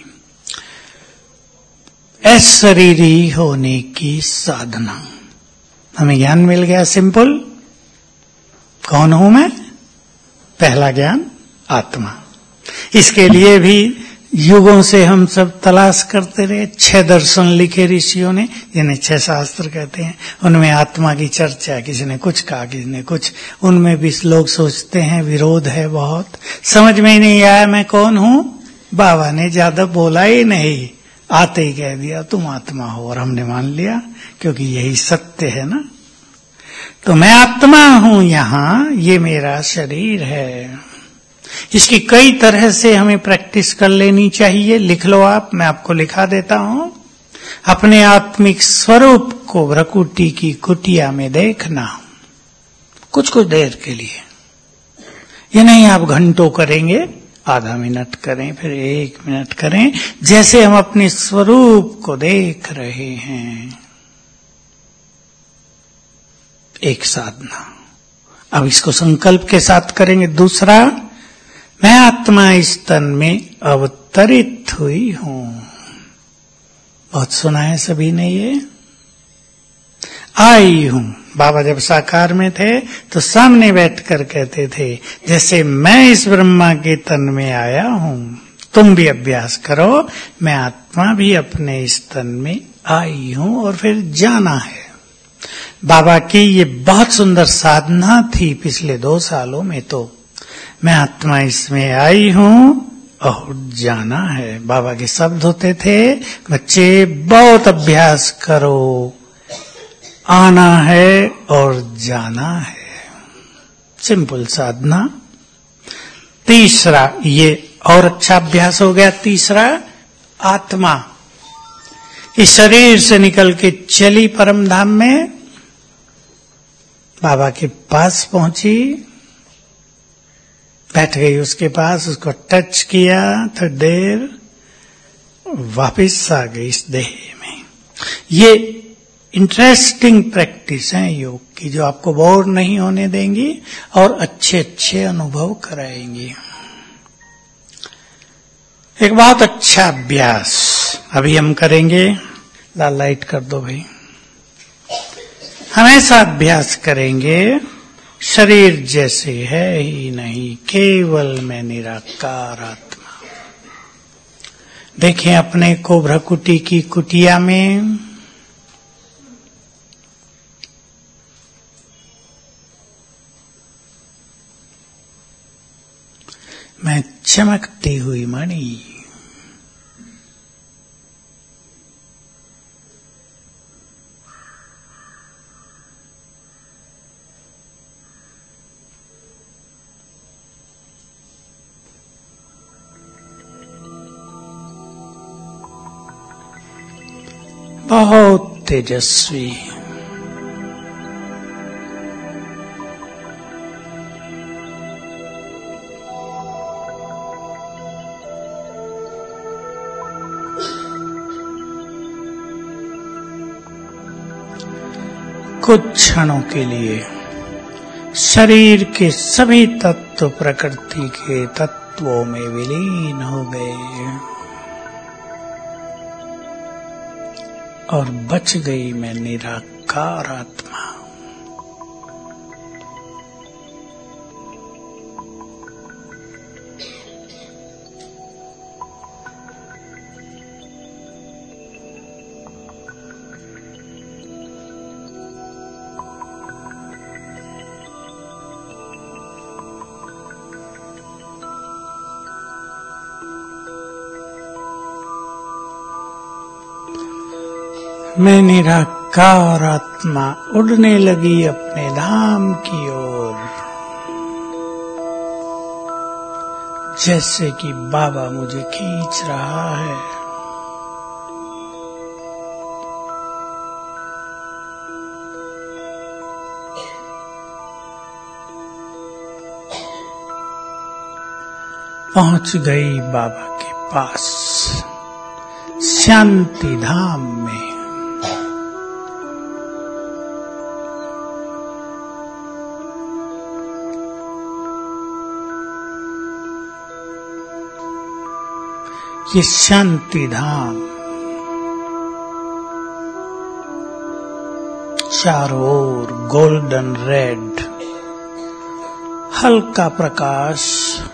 अशरीरी होने की साधना। हमें ज्ञान मिल गया सिंपल। कौन हूं मैं? पहला ज्ञान आत्मा। इसके लिए भी युगों से हम सब तलाश करते रहे। 6 दर्शन लिखे ऋषियों ने, जिन्हें 6 शास्त्र कहते हैं। उनमें आत्मा की चर्चा, किसी ने कुछ कहा, किसी ने कुछ। उनमें भी लोग सोचते हैं विरोध है बहुत, समझ में ही नहीं आया मैं कौन हूं। बाबा ने ज्यादा बोला ही नहीं, आते ही कह दिया तुम आत्मा हो, और हमने मान लिया क्योंकि यही सत्य है ना। तो मैं आत्मा हूं, यहां ये मेरा शरीर है। इसकी कई तरह से हमें प्रैक्टिस कर लेनी चाहिए। लिख लो आप, मैं आपको लिखा देता हूं। अपने आत्मिक स्वरूप को भ्रकुटी की कुटिया में देखना, कुछ कुछ देर के लिए। ये नहीं आप घंटों करेंगे, आधा मिनट करें, फिर 1 मिनट करें, जैसे हम अपने स्वरूप को देख रहे हैं। एक साधना। अब इसको संकल्प के साथ करेंगे। दूसरा, मैं आत्मा इस तन में अवतरित हुई हूं। बहुत सुना है सभी ने ये। आई हूं। बाबा जब साकार में थे तो सामने बैठकर कहते थे, जैसे मैं इस ब्रह्मा के तन में आया हूं, तुम भी अभ्यास करो, मैं आत्मा भी अपने इस तन में आई हूं। और फिर जाना है। बाबा की ये बहुत सुंदर साधना थी पिछले 2 सालों में। तो मैं आत्मा इसमें आई हूं और जाना है। बाबा के शब्द होते थे, बच्चे बहुत अभ्यास करो, आना है और जाना है। सिंपल साधना। तीसरा, ये और अच्छा अभ्यास हो गया। तीसरा, आत्मा इस शरीर से निकल के चली परम धाम में, बाबा के पास पहुंची, बैठ गई उसके पास, उसको टच किया, थोड़ी देर वापिस आ गई इस देह में। ये इंटरेस्टिंग प्रैक्टिस है योग की, जो आपको बोर नहीं होने देंगी और अच्छे अच्छे अनुभव कराएंगी। एक बहुत अच्छा अभ्यास अभी हम करेंगे। लाल लाइट कर दो भाई। हमेशा अभ्यास करेंगे, शरीर जैसे है ही नहीं, केवल मैं निराकार आत्मा। देखें अपने को भ्रकुटी की कुटिया में। मैं चमकती हुई मणि। बहुत तेजस्वी। कुछ क्षणों के लिए शरीर के सभी तत्व प्रकृति के तत्वों में विलीन हो गए और बच गई मैं निराकार आत्मा। मैं निराकार आत्मा उड़ने लगी अपने धाम की ओर, जैसे कि बाबा मुझे खींच रहा है। पहुंच गई बाबा के पास, शांति धाम में। ये शांति धाम चारों ओर गोल्डन रेड हल्का प्रकाश,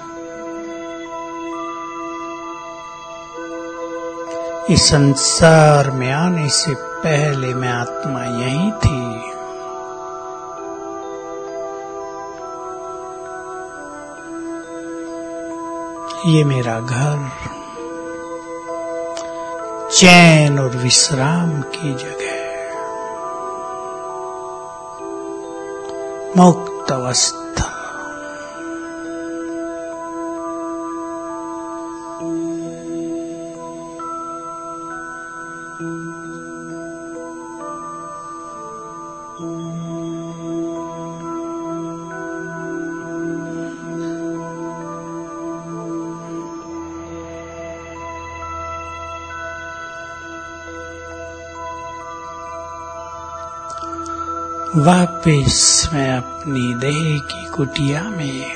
इस संसार में आने से पहले मैं आत्मा यही थी। ये मेरा घर चैन और विश्राम की जगह, मुक्त अवस्था। वापिस मैं अपनी देह की कुटिया में।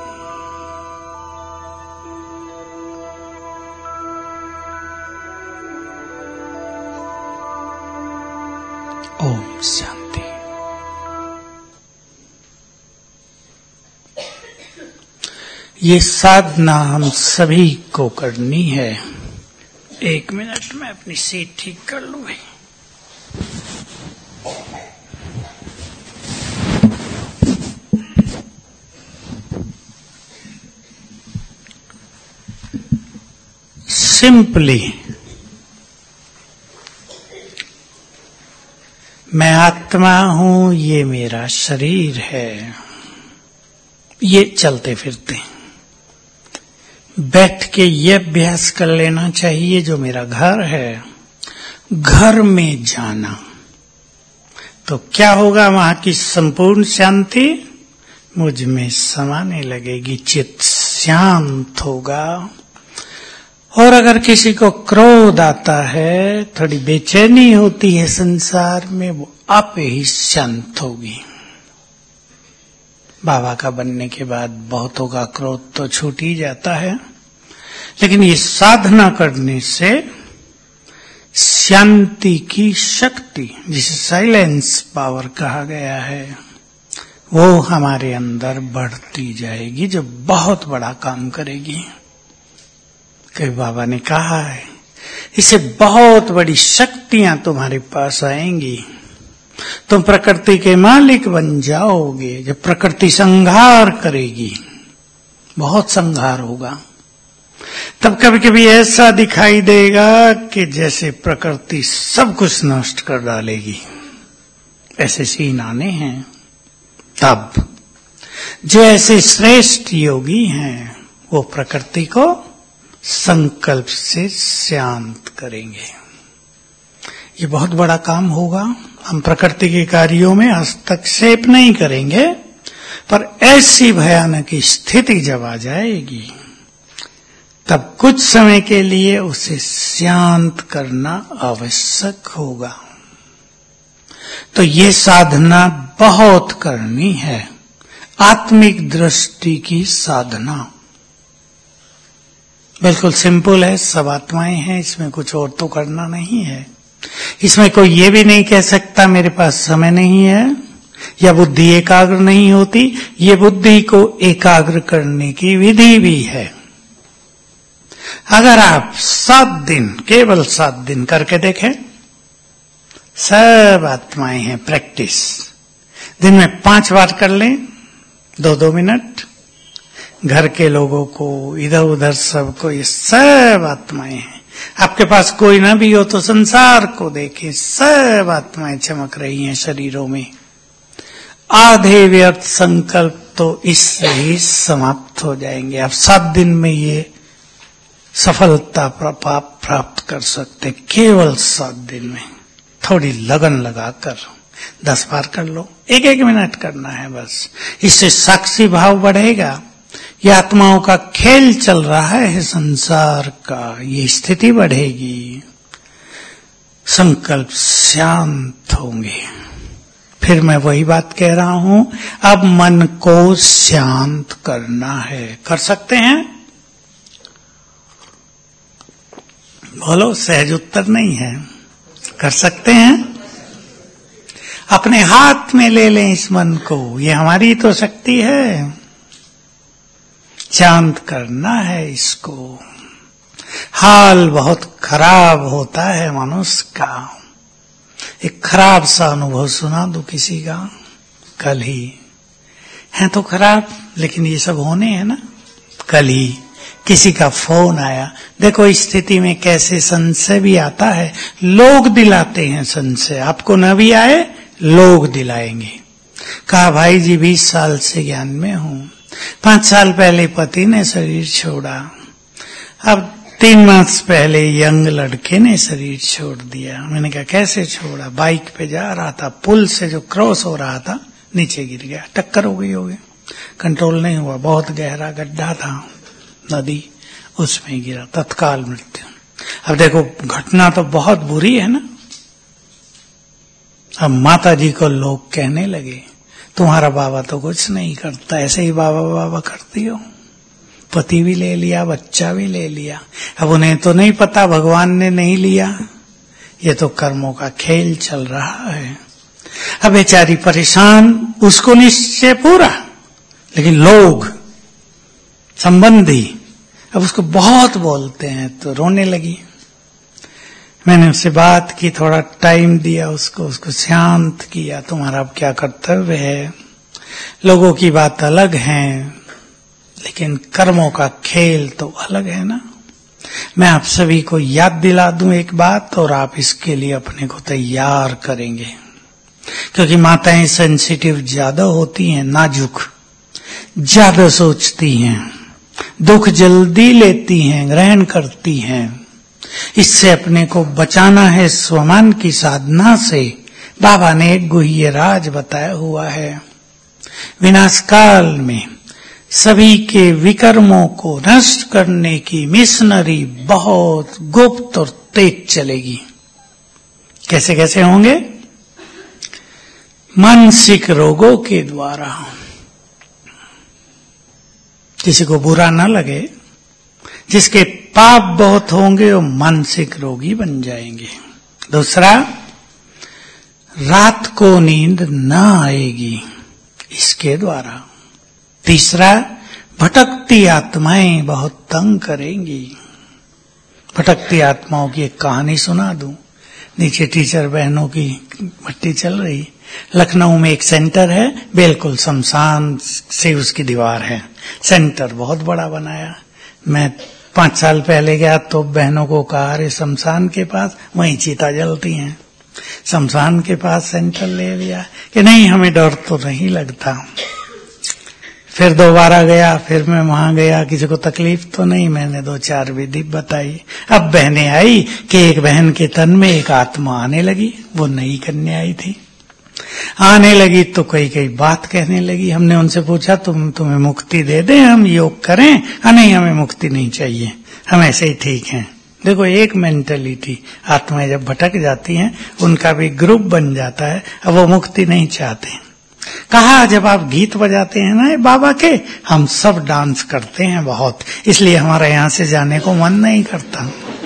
ओम शांति। ये साधना हम सभी को करनी है। 1 मिनट में अपनी सीट ठीक कर लूँ। सिंपली मैं आत्मा हूं, ये मेरा शरीर है, ये चलते फिरते बैठ के ये अभ्यास कर लेना चाहिए। जो मेरा घर है, घर में जाना तो क्या होगा, वहां की संपूर्ण शांति मुझ में समाने लगेगी, चित्त शांत होगा। और अगर किसी को क्रोध आता है, थोड़ी बेचैनी होती है संसार में, वो आप ही शांत होगी। बाबा का बनने के बाद बहुतों का क्रोध तो छूट ही जाता है, लेकिन ये साधना करने से शांति की शक्ति, जिसे साइलेंस पावर कहा गया है, वो हमारे अंदर बढ़ती जाएगी, जो बहुत बड़ा काम करेगी। कई बाबा ने कहा है, इससे बहुत बड़ी शक्तियां तुम्हारे पास आएंगी, तुम प्रकृति के मालिक बन जाओगे। जब प्रकृति संहार करेगी, बहुत संहार होगा, तब कभी कभी ऐसा दिखाई देगा कि जैसे प्रकृति सब कुछ नष्ट कर डालेगी। ऐसे सीन आने हैं। तब जो ऐसे श्रेष्ठ योगी हैं, वो प्रकृति को संकल्प से शांत करेंगे। ये बहुत बड़ा काम होगा। हम प्रकृति के कार्यों में हस्तक्षेप नहीं करेंगे, पर ऐसी भयानक स्थिति जब आ जाएगी, तब कुछ समय के लिए उसे शांत करना आवश्यक होगा। तो ये साधना बहुत करनी है, आत्मिक दृष्टि की साधना। बिल्कुल सिंपल है, सब आत्माएं हैं, इसमें कुछ और तो करना नहीं है। इसमें कोई ये भी नहीं कह सकता मेरे पास समय नहीं है या बुद्धि एकाग्र नहीं होती। ये बुद्धि को एकाग्र करने की विधि भी है। अगर आप 7 दिन, केवल 7 दिन करके देखें, सब आत्माएं हैं, प्रैक्टिस दिन में 5 बार कर लें, 2-2 मिनट। घर के लोगों को, इधर उधर सबको, ये सब आत्माएं हैं। आपके पास कोई ना भी हो तो संसार को देखें, सब आत्माएं चमक रही हैं शरीरों में। आधे व्यर्थ संकल्प तो इससे ही समाप्त हो जाएंगे। आप 7 दिन में ये सफलता प्राप्त कर सकते, केवल 7 दिन में। थोड़ी लगन लगाकर 10 बार कर लो, 1-1 मिनट करना है बस। इससे साक्षी भाव बढ़ेगा। ये आत्माओं का खेल चल रहा है संसार का, ये स्थिति बढ़ेगी, संकल्प शांत होंगे। फिर मैं वही बात कह रहा हूं, अब मन को शांत करना है। कर सकते हैं? बोलो, सहज उत्तर नहीं है। कर सकते हैं? अपने हाथ में ले लें इस मन को, ये हमारी तो शक्ति है। शांत करना है इसको। हाल बहुत खराब होता है मनुष्य का। एक खराब सा अनुभव सुना दो किसी का, कल ही है तो खराब, लेकिन ये सब होने हैं ना। कल ही किसी का फोन आया, देखो इस स्थिति में कैसे संशय भी आता है। लोग दिलाते हैं संशय, आपको न भी आए लोग दिलाएंगे। कहा भाई जी 20 साल से ज्ञान में हूं, 5 साल पहले पति ने शरीर छोड़ा, अब 3 मास पहले यंग लड़के ने शरीर छोड़ दिया। मैंने कहा कैसे छोड़ा? बाइक पे जा रहा था, पुल से जो क्रॉस हो रहा था नीचे गिर गया, टक्कर हो गई होगी, कंट्रोल नहीं हुआ, बहुत गहरा गड्ढा था नदी, उसमें गिरा, तत्काल मृत्यु। अब देखो घटना तो बहुत बुरी है ना। अब माता जी को लोग कहने लगे तुम्हारा बाबा तो कुछ नहीं करता, ऐसे ही बाबा बाबा करती हो, पति भी ले लिया, बच्चा भी ले लिया। अब उन्हें तो नहीं पता भगवान ने नहीं लिया, ये तो कर्मों का खेल चल रहा है। अब बेचारी परेशान, उसको निश्चय पूरा, लेकिन लोग संबंधी अब उसको बहुत बोलते हैं, तो रोने लगी। मैंने उससे बात की, थोड़ा टाइम दिया उसको शांत किया। तुम्हारा अब क्या कर्तव्य है? लोगों की बात अलग है, लेकिन कर्मों का खेल तो अलग है ना। मैं आप सभी को याद दिला दूं एक बात, और आप इसके लिए अपने को तैयार करेंगे, क्योंकि माताएं सेंसिटिव ज्यादा होती हैं, नाजुक, ज्यादा सोचती हैं, दुख जल्दी लेती हैं, ग्रहण करती हैं। इससे अपने को बचाना है स्वमान की साधना से। बाबा ने एक गुह्य राज बताया हुआ है, विनाश काल में सभी के विकर्मों को नष्ट करने की मिशनरी बहुत गुप्त और तेज चलेगी। कैसे कैसे होंगे? मानसिक रोगों के द्वारा। किसी को बुरा न लगे, जिसके पाप बहुत होंगे वो मानसिक रोगी बन जाएंगे। दूसरा, रात को नींद न आएगी इसके द्वारा। तीसरा, भटकती आत्माएं बहुत तंग करेंगी। भटकती आत्माओं की एक कहानी सुना दूं। नीचे टीचर बहनों की भट्टी चल रही, लखनऊ में एक सेंटर है, बिल्कुल शमशान से उसकी दीवार है। सेंटर बहुत बड़ा बनाया। मैं 5 साल पहले गया तो बहनों को कहा, अरे शमशान के पास वहीं चीता जलती हैं, शमशान के पास सेंटर ले लिया कि नहीं हमें डर तो नहीं लगता। फिर दोबारा गया, फिर मैं वहां गया, किसी को तकलीफ तो नहीं, मैंने 2-4 विधि बताई। अब बहनें आई कि एक बहन के तन में एक आत्मा आने लगी, वो नई कन्या आई थी, आने लगी तो कई बात कहने लगी। हमने उनसे पूछा तुम्हें मुक्ति दे दें, हम योग करें? नहीं, हमें मुक्ति नहीं चाहिए, हम ऐसे ही ठीक हैं। देखो एक मेंटलिटी, आत्माएं जब भटक जाती हैं उनका भी ग्रुप बन जाता है, अब वो मुक्ति नहीं चाहते। कहा जब आप गीत बजाते हैं ना बाबा के, हम सब डांस करते हैं बहुत, इसलिए हमारा यहां से जाने को मन नहीं करता।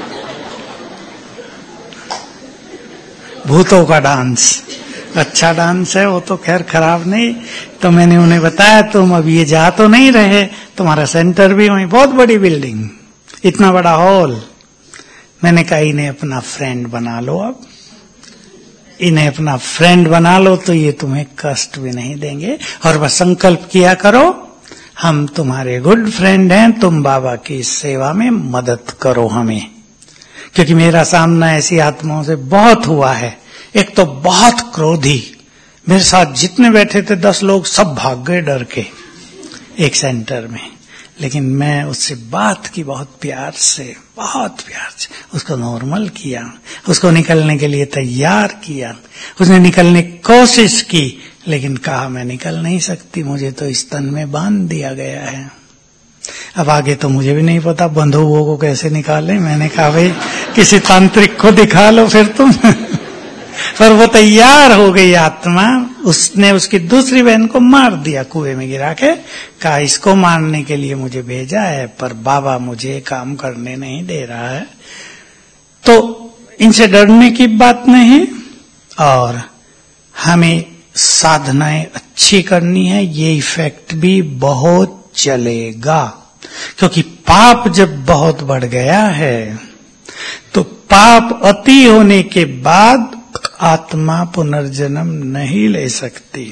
भूतों का डांस अच्छा डांस है, वो तो खैर खराब नहीं। तो मैंने उन्हें बताया तुम अब ये जा तो नहीं रहे, तुम्हारा सेंटर भी वहीं, बहुत बड़ी बिल्डिंग, इतना बड़ा हॉल। मैंने कहा इन्हें अपना फ्रेंड बना लो, अब इन्हें अपना फ्रेंड बना लो तो ये तुम्हें कष्ट भी नहीं देंगे। और बस संकल्प किया करो हम तुम्हारे गुड फ्रेंड हैं, तुम बाबा की सेवा में मदद करो हमें। क्योंकि मेरा सामना ऐसी आत्माओं से बहुत हुआ है। एक तो बहुत क्रोधी, मेरे साथ जितने बैठे थे 10 लोग सब भाग गए डर के एक सेंटर में, लेकिन मैं उससे बात की बहुत प्यार से उसको नॉर्मल किया, उसको निकलने के लिए तैयार किया। उसने निकलने की कोशिश की, लेकिन कहा मैं निकल नहीं सकती, मुझे तो इस तन में बांध दिया गया है। अब आगे तो मुझे भी नहीं पता बंधुओं को कैसे निकाले। मैंने कहा भाई किसी तांत्रिक को दिखा लो फिर तुम। पर वो तैयार हो गई आत्मा, उसने उसकी दूसरी बहन को मार दिया कुएं में गिरा के। कहा इसको मारने के लिए मुझे भेजा है, पर बाबा मुझे काम करने नहीं दे रहा है, तो इनसे डरने की बात नहीं, और हमें साधनाएं अच्छी करनी है, ये इफेक्ट भी बहुत चलेगा। क्योंकि पाप जब बहुत बढ़ गया है तो पाप अति होने के बाद आत्मा पुनर्जन्म नहीं ले सकती।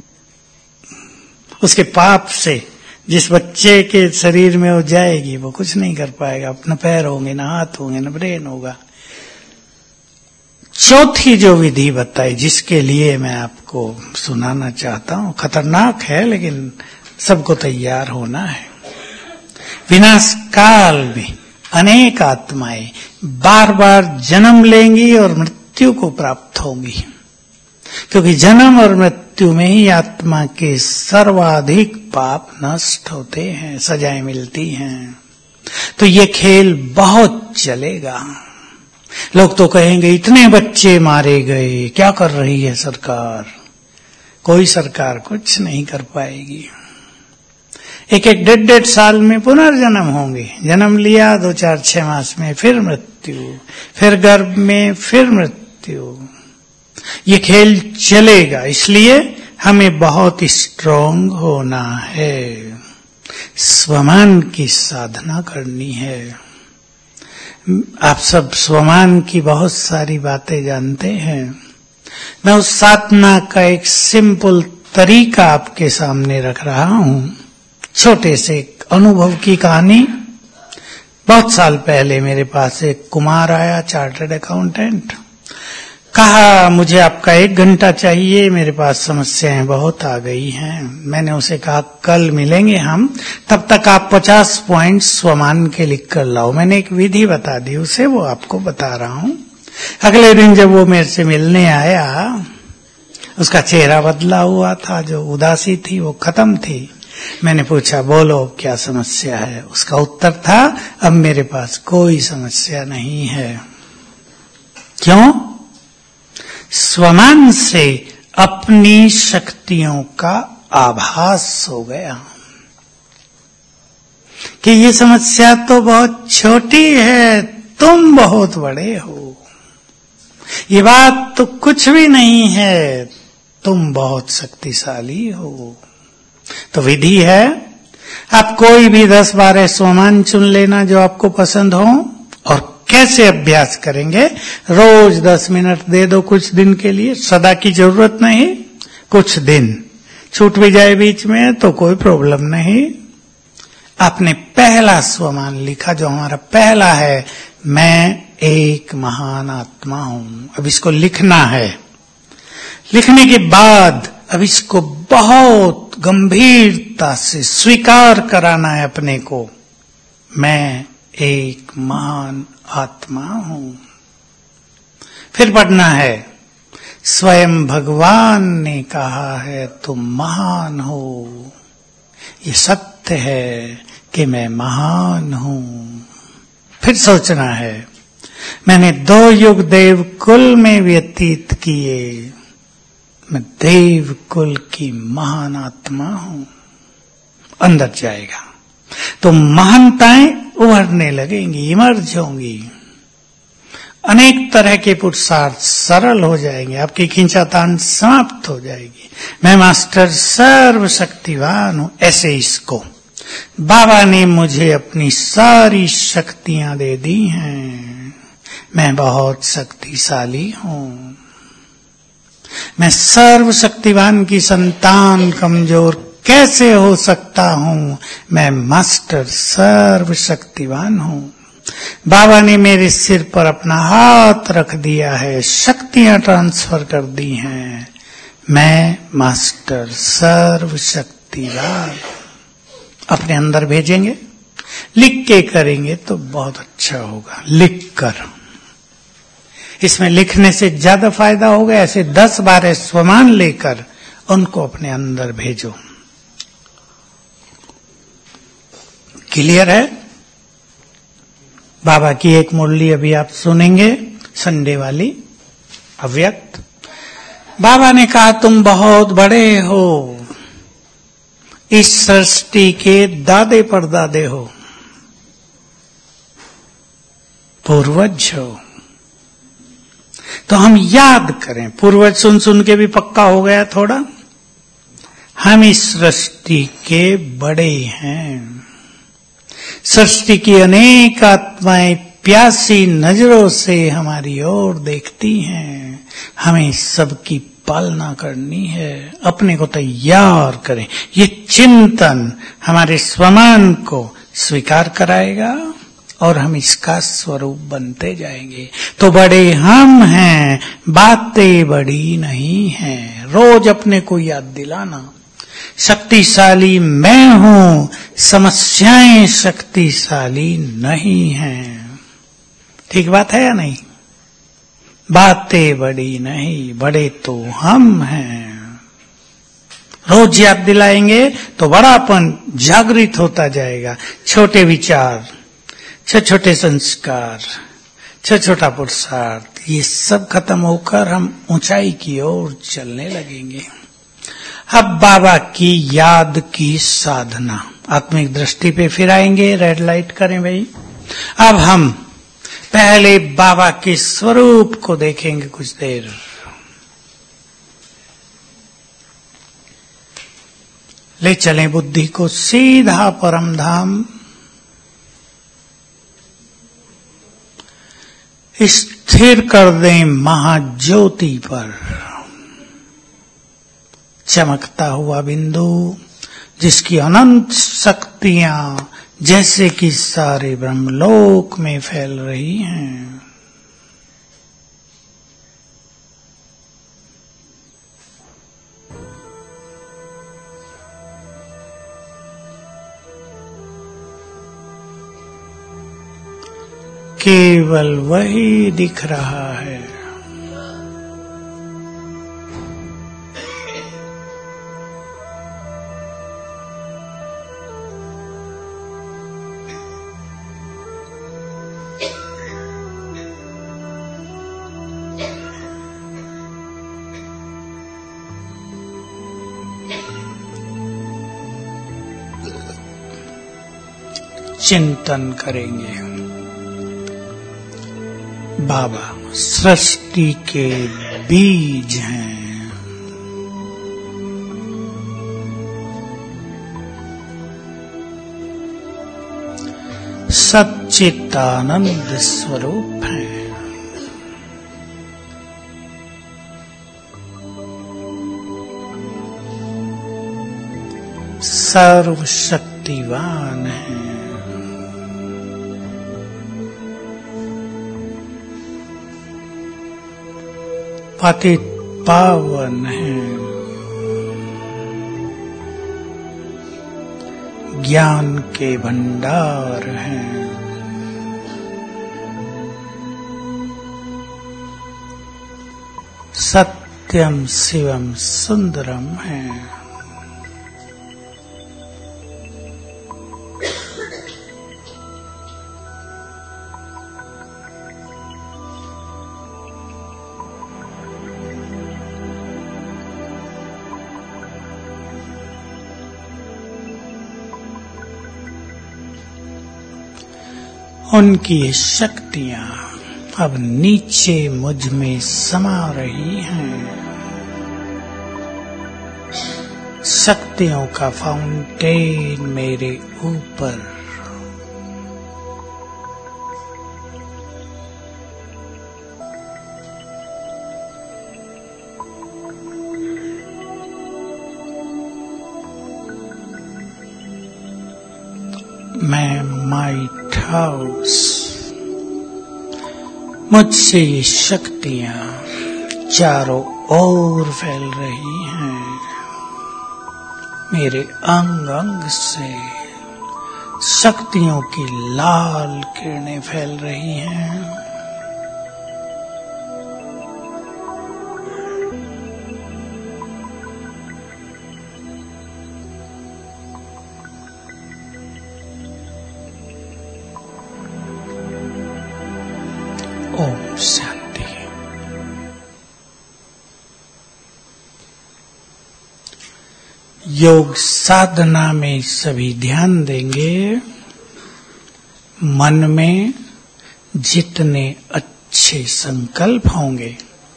उसके पाप से जिस बच्चे के शरीर में वो जाएगी वो कुछ नहीं कर पाएगा, अपना पैर होंगे, ना हाथ होंगे, ना ब्रेन होगा। चौथी जो विधि बताई, जिसके लिए मैं आपको सुनाना चाहता हूं, खतरनाक है लेकिन सबको तैयार होना है। विनाश काल में अनेक आत्माएं बार बार जन्म लेंगी और मृत्यु को प्राप्त होंगी, क्योंकि जन्म और मृत्यु में ही आत्मा के सर्वाधिक पाप नष्ट होते हैं, सजाएं मिलती हैं। तो ये खेल बहुत चलेगा। लोग तो कहेंगे इतने बच्चे मारे गए, क्या कर रही है सरकार? कोई सरकार कुछ नहीं कर पाएगी। एक एक 1.5 साल में पुनर्जन्म होंगे। जन्म लिया 2, 4, 6 मास में फिर मृत्यु, फिर गर्भ में फिर मृत्यु। ये खेल चलेगा, इसलिए हमें बहुत स्ट्रांग होना है, स्वमान की साधना करनी है। आप सब स्वमान की बहुत सारी बातें जानते हैं। मैं उस साधना का एक सिंपल तरीका आपके सामने रख रहा हूं। छोटे से एक अनुभव की कहानी। बहुत साल पहले मेरे पास एक कुमार आया, चार्टर्ड अकाउंटेंट। कहा मुझे आपका 1 घंटा चाहिए, मेरे पास समस्याएं बहुत आ गई हैं। मैंने उसे कहा कल मिलेंगे हम, तब तक आप 50 पॉइंट स्वमान के लिख कर लाओ। मैंने एक विधि बता दी उसे, वो आपको बता रहा हूं। अगले दिन जब वो मेरे से मिलने आया, उसका चेहरा बदला हुआ था, जो उदासी थी वो खत्म थी। मैंने पूछा बोलो क्या समस्या है? उसका उत्तर था अब मेरे पास कोई समस्या नहीं है। क्यों? स्वमान से अपनी शक्तियों का आभास हो गया कि ये समस्या तो बहुत छोटी है, तुम बहुत बड़े हो। ये बात तो कुछ भी नहीं है, तुम बहुत शक्तिशाली हो। तो विधि है, आप कोई भी 10-12 स्वमान चुन लेना जो आपको पसंद हो। और कैसे अभ्यास करेंगे? रोज 10 मिनट दे दो कुछ दिन के लिए, सदा की जरूरत नहीं, कुछ दिन। छूट भी जाए बीच में तो कोई प्रॉब्लम नहीं। आपने पहला स्वमान लिखा जो हमारा पहला है, मैं एक महान आत्मा हूं। अब इसको लिखना है। लिखने के बाद अब इसको बहुत गंभीरता से स्वीकार कराना है अपने को, मैं एक महान आत्मा हूं। फिर पढ़ना है, स्वयं भगवान ने कहा है तुम महान हो। ये सत्य है कि मैं महान हूं। फिर सोचना है, मैंने 2 युग देव कुल में व्यतीत किए, मैं देव कुल की महान आत्मा हूं। अंदर जाएगा तो महानताएं उभरने लगेंगी, इमर्ज होंगी। अनेक तरह के पुरुषार्थ सरल हो जाएंगे, आपकी खींचातान समाप्त हो जाएगी। मैं मास्टर सर्वशक्तिवान हूं, ऐसे इसको बाबा ने मुझे अपनी सारी शक्तियां दे दी हैं। मैं बहुत शक्तिशाली हूं। मैं सर्वशक्तिवान की संतान कमजोर कैसे हो सकता हूं? मैं मास्टर सर्वशक्तिवान हूं। बाबा ने मेरे सिर पर अपना हाथ रख दिया है, शक्तियां ट्रांसफर कर दी हैं। मैं मास्टर सर्वशक्तिवान। अपने अंदर भेजेंगे, लिख के करेंगे तो बहुत अच्छा होगा। लिख कर, इसमें लिखने से ज्यादा फायदा होगा। ऐसे 10-12 स्वमान लेकर उनको अपने अंदर भेजो। क्लियर है? बाबा की एक मुरली अभी आप सुनेंगे, संडे वाली, अव्यक्त। बाबा ने कहा तुम बहुत बड़े हो, इस सृष्टि के दादे परदादे हो, पूर्वज हो। तो हम याद करें, पूर्वज सुन सुन के भी पक्का हो गया थोड़ा, हम इस सृष्टि के बड़े हैं। सृष्टि की अनेक आत्माएं प्यासी नजरों से हमारी ओर देखती हैं। हमें सबकी पालना करनी है, अपने को तैयार करें। ये चिंतन हमारे स्वमान को स्वीकार कराएगा और हम इसका स्वरूप बनते जाएंगे। तो बड़े हम हैं, बातें बड़ी नहीं हैं। रोज अपने को याद दिलाना, शक्तिशाली मैं हूं, समस्याएं शक्तिशाली नहीं हैं। ठीक बात है या नहीं? बातें बड़ी नहीं, बड़े तो हम हैं। रोज याद दिलाएंगे तो बड़ापन जागृत होता जाएगा। छोटे विचार, छोटे संस्कार, छोटा पुरुषार्थ, ये सब खत्म होकर हम ऊंचाई की ओर चलने लगेंगे। अब बाबा की याद की साधना, आत्मिक दृष्टि पे फिर आएंगे। रेड लाइट करें भाई। अब हम पहले बाबा के स्वरूप को देखेंगे कुछ देर। ले चलें बुद्धि को सीधा परम धाम। स्थिर कर दें महाज्योति पर, चमकता हुआ बिंदु जिसकी अनंत शक्तियां जैसे कि सारे ब्रह्मलोक में फैल रही हैं। केवल वही दिख रहा है। चिंतन करेंगे। बाबा सृष्टि के बीज हैं। सच्चिदानंद स्वरूप हैं। सर्वशक्तिवान हैं। पतित पावन है। ज्ञान के भंडार हैं। सत्यम शिवम सुंदरम है। उनकी शक्तियां अब नीचे मुझ में समा रही हैं। शक्तियों का फाउंटेन मेरे ऊपर। मैं माइट हाउस, मुझसे ये शक्तियां चारों ओर फैल रही हैं। मेरे अंग अंग से शक्तियों की लाल किरणें फैल रही हैं। ओम शांति। योग साधना में सभी ध्यान देंगे। मन में जितने अच्छे संकल्प होंगे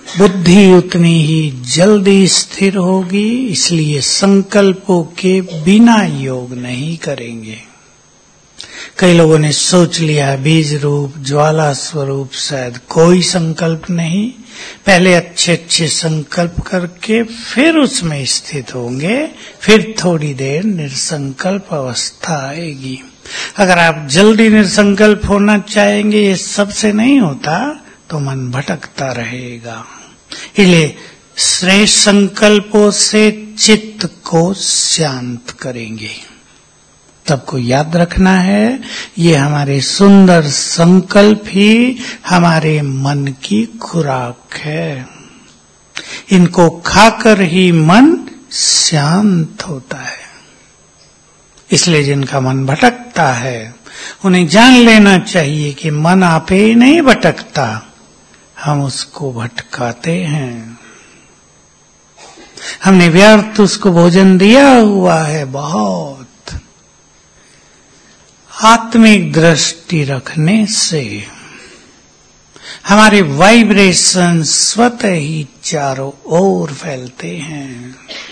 बुद्धि उतनी ही जल्दी स्थिर होगी, इसलिए संकल्पों के बिना योग नहीं करेंगे। कई लोगों ने सोच लिया बीज रूप ज्वाला स्वरूप शायद कोई संकल्प नहीं, पहले अच्छे अच्छे संकल्प करके फिर उसमें स्थित होंगे, फिर थोड़ी देर निर्संकल्प अवस्था आएगी। अगर आप जल्दी निर्संकल्प होना चाहेंगे, ये सबसे नहीं होता, तो मन भटकता रहेगा। इसलिए श्रेष्ठ संकल्पों से चित्त को शांत करेंगे। सबको याद रखना है, ये हमारे सुंदर संकल्प ही हमारे मन की खुराक है। इनको खाकर ही मन शांत होता है। इसलिए जिनका मन भटकता है, उन्हें जान लेना चाहिए कि मन आपे ही नहीं भटकता, हम उसको भटकाते हैं। हमने व्यर्थ उसको भोजन दिया हुआ है बहुत। आत्मिक दृष्टि रखने से हमारे वाइब्रेशन स्वतः ही चारों ओर फैलते हैं।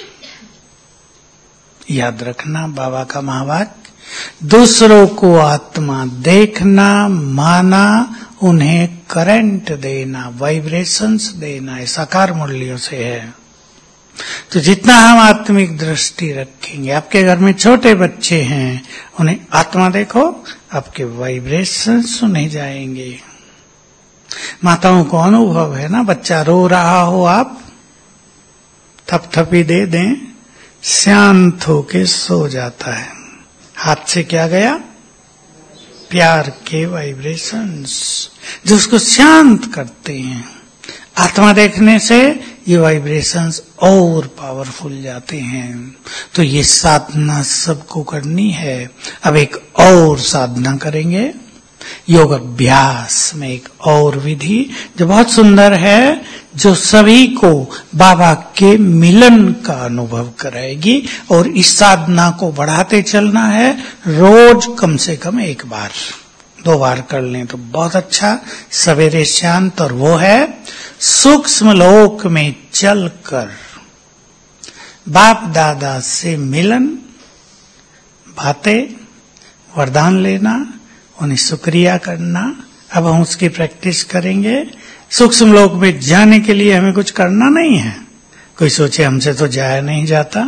याद रखना बाबा का महावाक्य, दूसरों को आत्मा देखना माना, उन्हें करंट देना, वाइब्रेशंस देना, ये साकार मूल्यों से है। तो जितना हम आत्मिक दृष्टि रखेंगे, आपके घर में छोटे बच्चे हैं, उन्हें आत्मा देखो, आपके वाइब्रेशन सुने जाएंगे। माताओं को अनुभव है ना, बच्चा रो रहा हो, आप थपथपी दे दें, शांत होके सो जाता है। हाथ से क्या गया? प्यार के वाइब्रेशंस जो उसको शांत करते हैं। आत्मा देखने से ये वाइब्रेशंस और पावरफुल जाते हैं। तो ये साधना सबको करनी है। अब एक और साधना करेंगे, योग अभ्यास में एक और विधि जो बहुत सुंदर है, जो सभी को बाबा के मिलन का अनुभव कराएगी। और इस साधना को बढ़ाते चलना है, रोज कम से कम एक बार, 2 बार कर लें तो बहुत अच्छा, सवेरे शांत। और वो है सूक्ष्म लोक में चलकर बाप दादा से मिलन, बातें, वरदान लेना, उन्हें शुक्रिया करना। अब हम उसकी प्रैक्टिस करेंगे। सूक्ष्म लोक में जाने के लिए हमें कुछ करना नहीं है। कोई सोचे हमसे तो जाया नहीं जाता।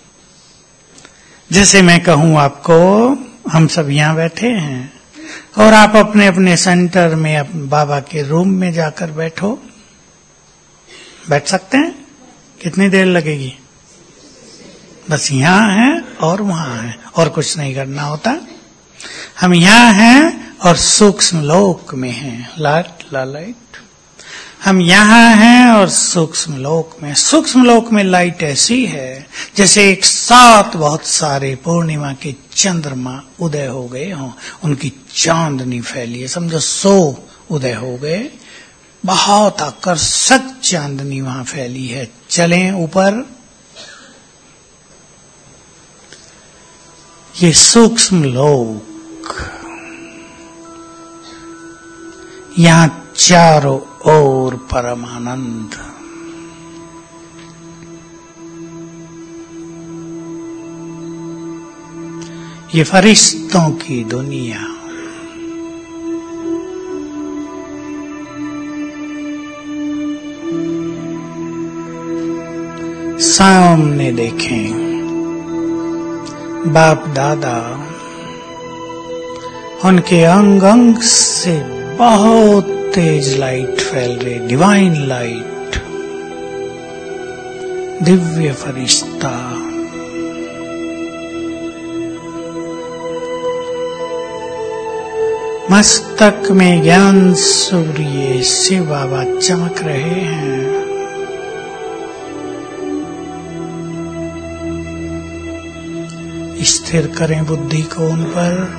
जैसे मैं कहूं आपको, हम सब यहां बैठे हैं और आप अपने अपने सेंटर में बाबा के रूम में जाकर बैठो। बैठ सकते हैं? कितनी देर लगेगी? बस यहाँ है और वहां है, और कुछ नहीं करना होता। हम यहाँ हैं और सूक्ष्म लोक में हैं। लाइट हम यहाँ हैं और सूक्ष्म लोक में। सूक्ष्म लोक में लाइट ऐसी है जैसे एक साथ बहुत सारे पूर्णिमा के चंद्रमा उदय हो गए हों, उनकी चांदनी फैली है, समझो 100 उदय हो गए। बहुत आकर्षक चांदनी वहां फैली है। चलें ऊपर। ये सूक्ष्म लोक, यहां चारों ओर परमानंद। ये फरिश्तों की दुनिया। सामने देखें बाप दादा, उनके अंग अंग से बहुत तेज लाइट फैल रही, डिवाइन लाइट, दिव्य फरिश्ता। मस्तक में ज्ञान सूर्य शिव बाबा चमक रहे हैं। स्थिर करें बुद्धि को उन पर।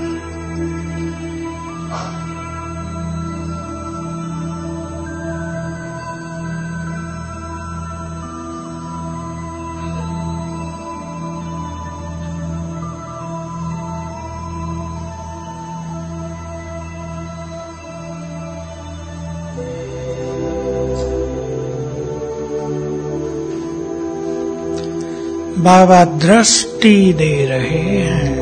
बाबा दृष्टि दे रहे हैं।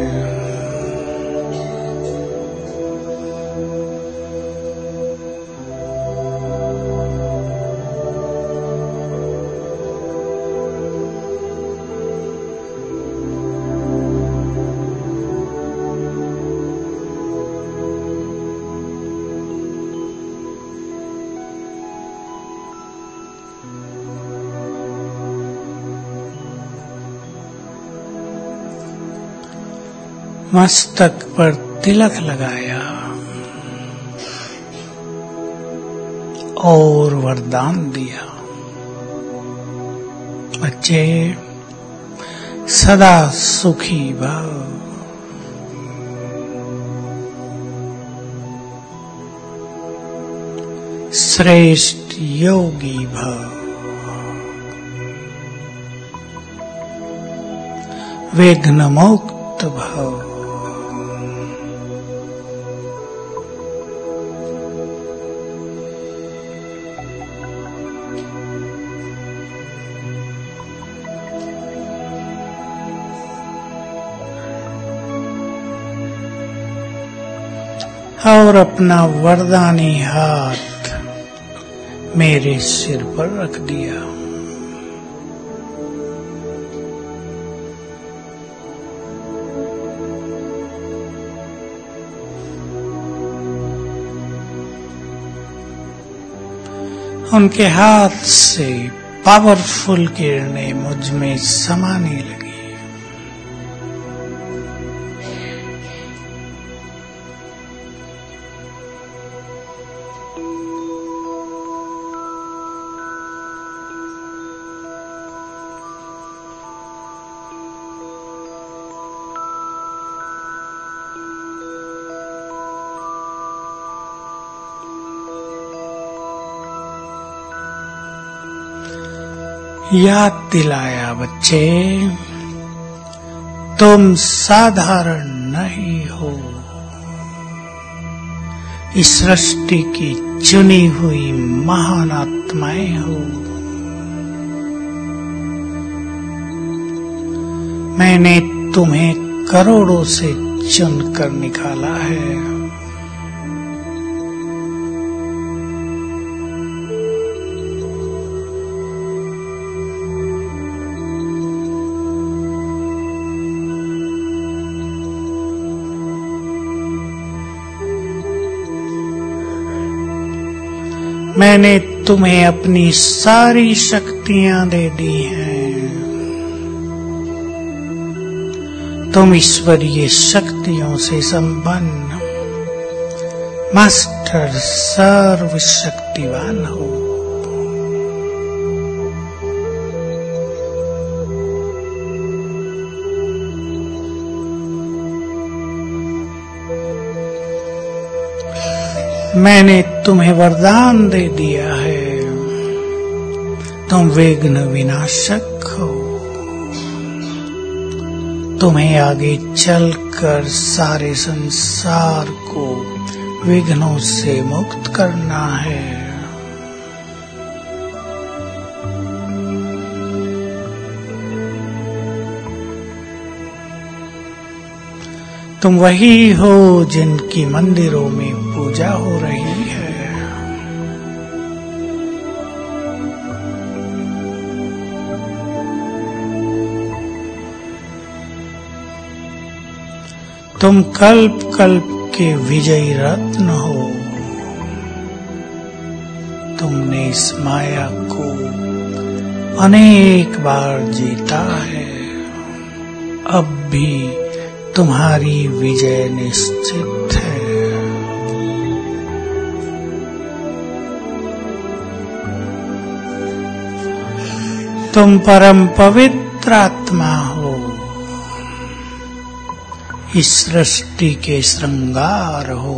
मस्तक पर तिलक लगाया और वरदान दिया, बच्चे सदा सुखी भव। श्रेष्ठ योगी भव। विघ्न मुक्त भव। और अपना वरदानी हाथ मेरे सिर पर रख दिया। उनके हाथ से पावरफुल किरणें मुझ में समाने लगी। याद दिलाया, बच्चे तुम साधारण नहीं हो, इस सृष्टि की चुनी हुई महान आत्माएं हो। मैंने तुम्हें करोड़ों से चुनकर निकाला है। मैंने तुम्हें अपनी सारी शक्तियां दे दी हैं। तुम ईश्वरीय शक्तियों से संपन्न मास्टर सर्वशक्तिवान हो। मैंने तुम्हें वरदान दे दिया है, तुम विघ्न विनाशक हो। तुम्हें आगे चलकर सारे संसार को विघ्नों से मुक्त करना है। तुम वही हो जिनकी मंदिरों में पूजा हो रही है। तुम कल्प कल्प के विजयी रत्न हो। तुमने इस माया को अनेक बार जीता है, अब भी तुम्हारी विजय निश्चित है। तुम परम पवित्र आत्मा हो, इस सृष्टि के श्रृंगार हो,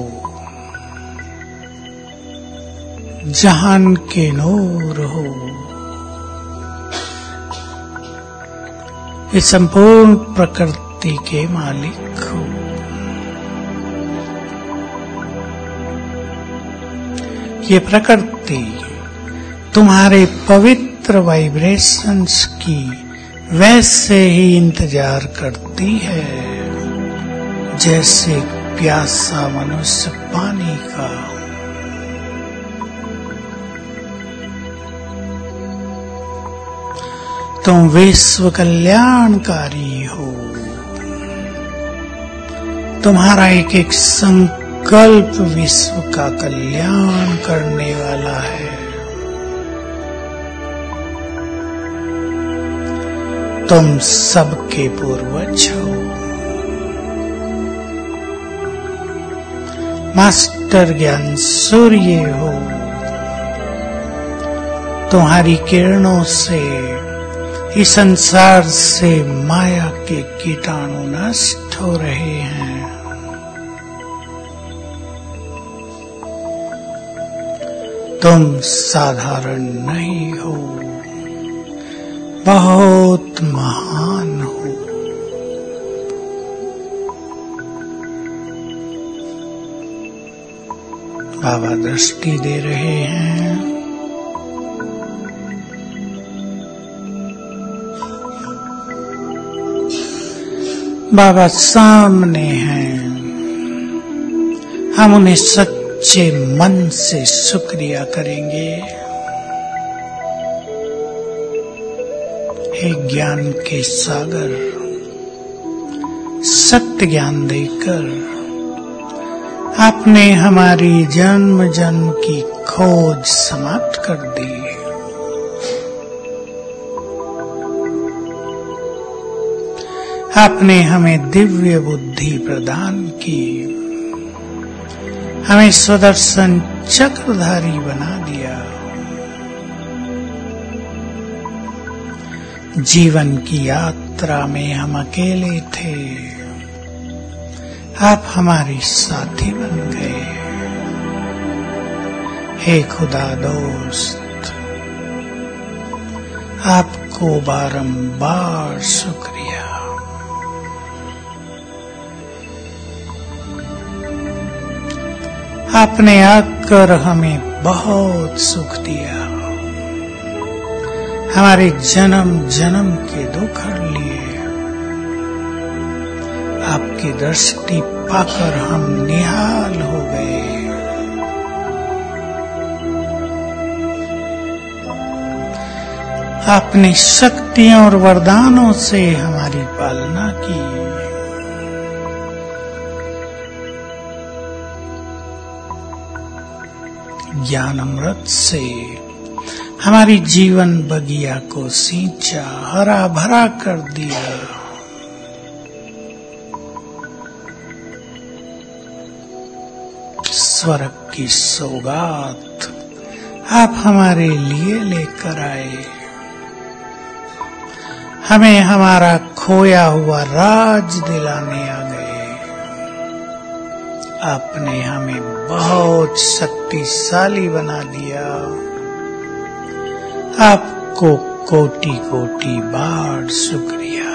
जहान के नूर हो। इस संपूर्ण प्रकृति के मालिक हो। ये प्रकृति तुम्हारे पवित्र वाइब्रेशंस की वैसे ही इंतजार करती है जैसे प्यासा मनुष्य पानी का। तुम विश्व कल्याणकारी हो। तुम्हारा एक एक संकल्प विश्व का कल्याण करने वाला है। तुम सबके पूर्वज हो। मास्टर ज्ञान सूर्य हो। तुम्हारी किरणों से इस संसार से माया के कीटाणु नष्ट हो रहे हैं। तुम साधारण नहीं हो, बहुत महान हो। बाबा दृष्टि दे रहे हैं। बाबा सामने हैं। हम उन्हें सच्चे मन से शुक्रिया करेंगे। हे ज्ञान के सागर, सत्य ज्ञान देकर आपने हमारी जन्म जन्म की खोज समाप्त कर दी। आपने हमें दिव्य बुद्धि प्रदान की। हमें सुदर्शन चक्रधारी बना दिया। जीवन की यात्रा में हम अकेले थे, आप हमारे साथी बन गए। हे खुदा दोस्त, आपको बारंबार शुक्रिया। आपने आकर हमें बहुत सुख दिया। हमारे जन्म जन्म के दुख हर लिए। आपकी दृष्टि पाकर हम निहाल हो गए। आपने शक्तियों और वरदानों से हमारी पालना की। ज्ञान अमृत से हमारी जीवन बगिया को सींचा, हरा भरा कर दिया। स्वर्ग की सौगात आप हमारे लिए लेकर आए। हमें हमारा खोया हुआ राज दिलाने आ गए। आपने हमें बहुत शक्तिशाली बना दिया। आपको कोटि कोटि बार शुक्रिया।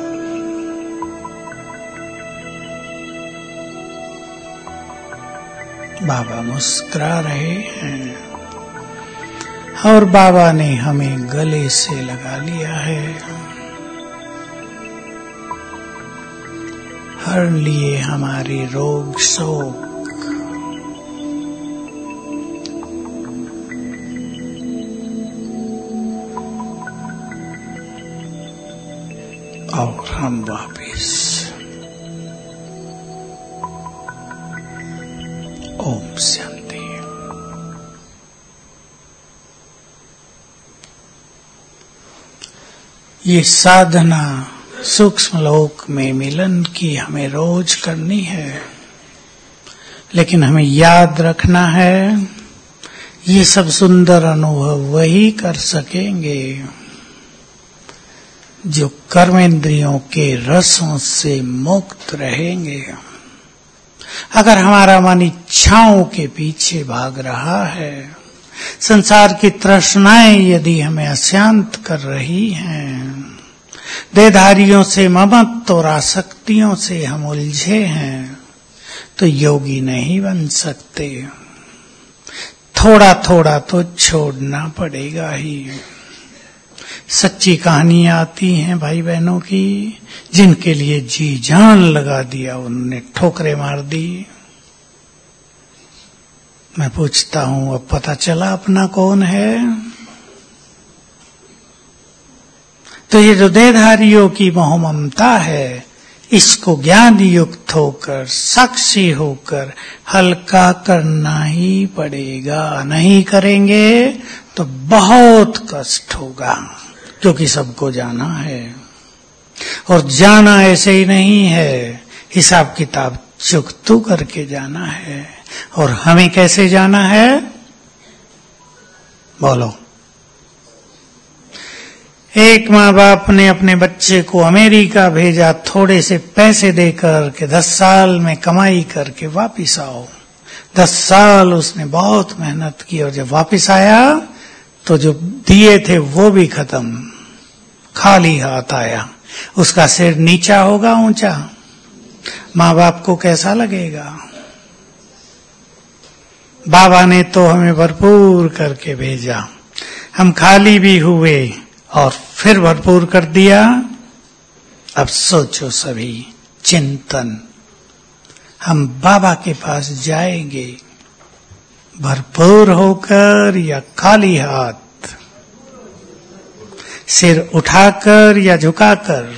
बाबा मुस्कुरा रहे हैं और बाबा ने हमें गले से लगा लिया है। हर लिए हमारे रोग शोक। और हम वापिस ओम शांति। ये साधना सूक्ष्म लोक में मिलन की हमें रोज करनी है, लेकिन हमें याद रखना है ये सब सुंदर अनुभव वही कर सकेंगे जो कर्मेंद्रियों के रसों से मुक्त रहेंगे। अगर हमारा मन इच्छाओं के पीछे भाग रहा है, संसार की तृष्णाएं यदि हमें अशांत कर रही हैं, देहधारियों से ममत्व और आसक्तियों से हम उलझे हैं, तो योगी नहीं बन सकते। थोड़ा थोड़ा तो छोड़ना पड़ेगा ही। सच्ची कहानियां आती हैं भाई बहनों की, जिनके लिए जी जान लगा दिया, उन्होंने ठोकरें मार दी। मैं पूछता हूं, अब पता चला अपना कौन है? तो ये जो देहधारियों की मोह ममता है, इसको ज्ञान युक्त होकर, साक्षी होकर हल्का करना ही पड़ेगा। नहीं करेंगे तो बहुत कष्ट होगा, क्योंकि सबको जाना है। और जाना ऐसे ही नहीं है, हिसाब किताब चुकतू करके जाना है। और हमें कैसे जाना है? बोलो। एक माँ बाप ने अपने बच्चे को अमेरिका भेजा थोड़े से पैसे देकर के 10 साल में कमाई करके वापिस आओ। 10 साल उसने बहुत मेहनत की, और जब वापिस आया तो जो दिए थे वो भी खत्म, खाली हाथ आया। उसका सिर नीचा होगा ऊंचा? माँ बाप को कैसा लगेगा? बाबा ने तो हमें भरपूर करके भेजा, हम खाली भी हुए और फिर भरपूर कर दिया। अब सोचो सभी, चिंतन, हम बाबा के पास जाएंगे भरपूर होकर या खाली हाथ, सिर उठाकर या झुकाकर?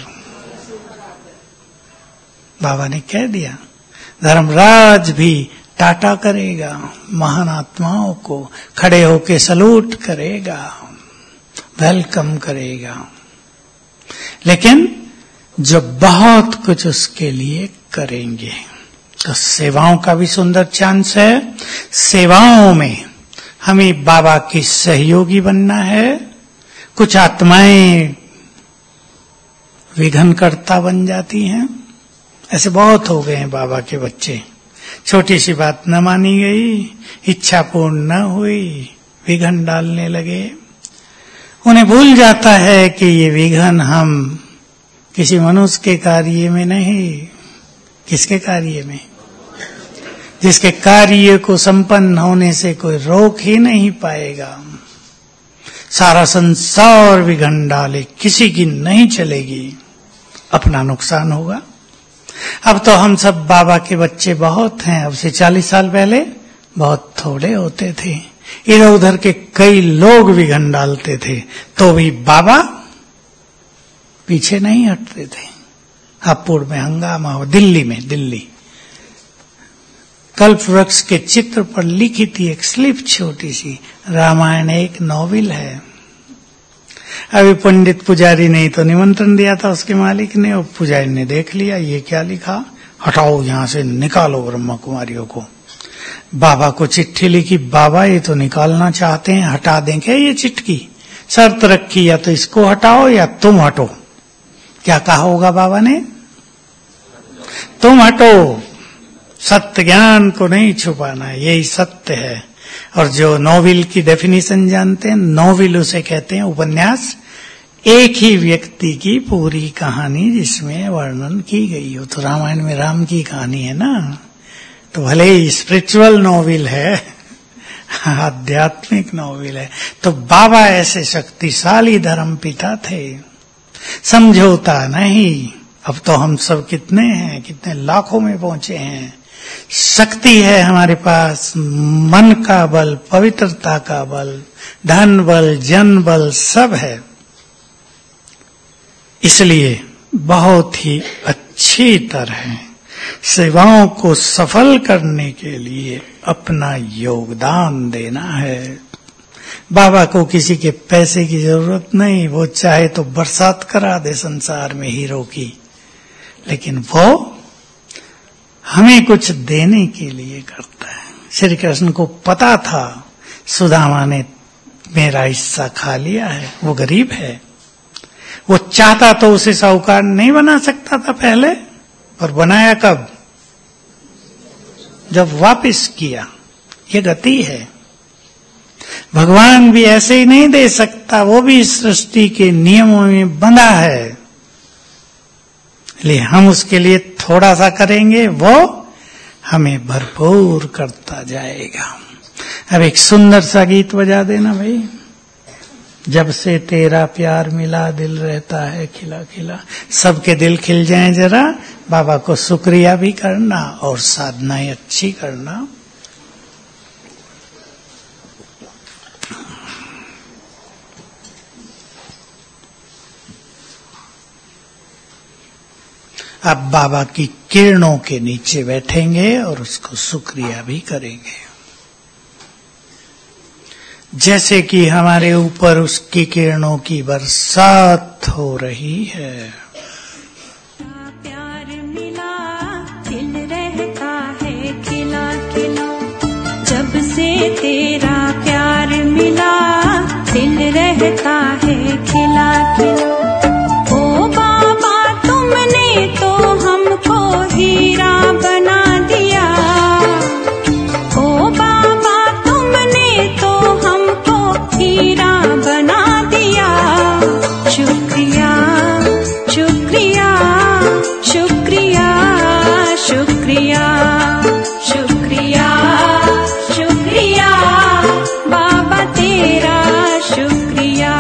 बाबा ने कह दिया, धर्मराज भी टाटा करेगा, महान आत्माओं को खड़े होके सलूट करेगा, वेलकम करेगा। लेकिन जो बहुत कुछ उसके लिए करेंगे, तो सेवाओं का भी सुंदर चांस है। सेवाओं में हमें बाबा की सहयोगी बनना है। कुछ आत्माएं विघ्नकर्ता बन जाती हैं, ऐसे बहुत हो गए हैं बाबा के बच्चे। छोटी सी बात न मानी गई, इच्छा पूर्ण न हुई, विघ्न डालने लगे। उन्हें भूल जाता है कि ये विघ्न हम किसी मनुष्य के कार्य में नहीं, किसके कार्य में? जिसके कार्य को संपन्न होने से कोई रोक ही नहीं पाएगा। सारा संसार विघ्न डाले, किसी की नहीं चलेगी, अपना नुकसान होगा। अब तो हम सब बाबा के बच्चे बहुत हैं, अब से 40 साल पहले बहुत थोड़े होते थे। इधर उधर के कई लोग विघ्न डालते थे, तो भी बाबा पीछे नहीं हटते थे। हापुड़ में हंगामा हो, दिल्ली कल्प वृक्ष के चित्र पर लिखी थी एक स्लिप छोटी सी, रामायण एक नॉवेल है। अभी पंडित पुजारी ने तो निमंत्रण दिया था उसके मालिक ने, और पुजारी ने देख लिया, ये क्या लिखा, हटाओ यहां से, निकालो ब्रह्मा कुमारियों को। बाबा को चिट्ठी लिखी, बाबा ये तो निकालना चाहते हैं, हटा दें क्या ये चिट्ठी? शर्त रखी, या तो इसको हटाओ या तुम हटो। क्या कहा होगा बाबा ने? तुम हटो। सत्य ज्ञान को नहीं छुपाना, यही सत्य है। और जो नॉवेल की डेफिनेशन जानते हैं, नॉवेल उसे कहते हैं उपन्यास, एक ही व्यक्ति की पूरी कहानी जिसमें वर्णन की गई हो। तो रामायण में राम की कहानी है ना, तो भले ही स्पिरिचुअल नॉवेल है, आध्यात्मिक नॉवेल है। तो बाबा ऐसे शक्तिशाली धर्म पिता थे, समझौता नहीं। अब तो हम सब कितने हैं, कितने लाखों में पहुंचे हैं। शक्ति है हमारे पास, मन का बल, पवित्रता का बल, धन बल, जन बल सब है। इसलिए बहुत ही अच्छी तरह सेवाओं को सफल करने के लिए अपना योगदान देना है। बाबा को किसी के पैसे की जरूरत नहीं, वो चाहे तो बरसात करा दे संसार में हीरो की, लेकिन वो हमें कुछ देने के लिए करता है। श्री कृष्ण को पता था सुदामा ने मेरा हिस्सा खा लिया है, वो गरीब है। वो चाहता तो उसे साहूकार नहीं बना सकता था पहले, और बनाया कब? जब वापिस किया। ये गति है। भगवान भी ऐसे ही नहीं दे सकता, वो भी सृष्टि के नियमों में बंधा है। इसलिए हम उसके लिए थोड़ा सा करेंगे, वो हमें भरपूर करता जाएगा। अब एक सुंदर सा गीत बजा देना भाई, जब से तेरा प्यार मिला दिल रहता है खिला खिला। सबके दिल खिल जाएं जरा, बाबा को शुक्रिया भी करना और साधनाएं अच्छी करना। अब बाबा की किरणों के नीचे बैठेंगे और उसको शुक्रिया भी करेंगे, जैसे कि हमारे ऊपर उसकी किरणों की बरसात हो रही है। प्यार मिला दिल रहता है खिला खिला, जब से तेरा प्यार मिला दिल रहता है खिला खिला। ओ बाबा तुमने तो हमको हीरा बना दिया, ओ बाबा तुमने तो हमको हीरा बना दिया। शुक्रिया शुक्रिया शुक्रिया शुक्रिया शुक्रिया शुक्रिया बाबा तेरा शुक्रिया।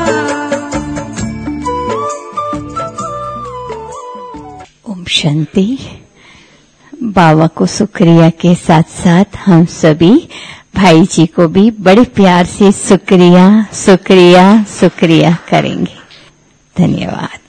ओम शांति। बाबा को शुक्रिया के साथ साथ हम सभी भाई जी को भी बड़े प्यार से शुक्रिया शुक्रिया शुक्रिया करेंगे। धन्यवाद।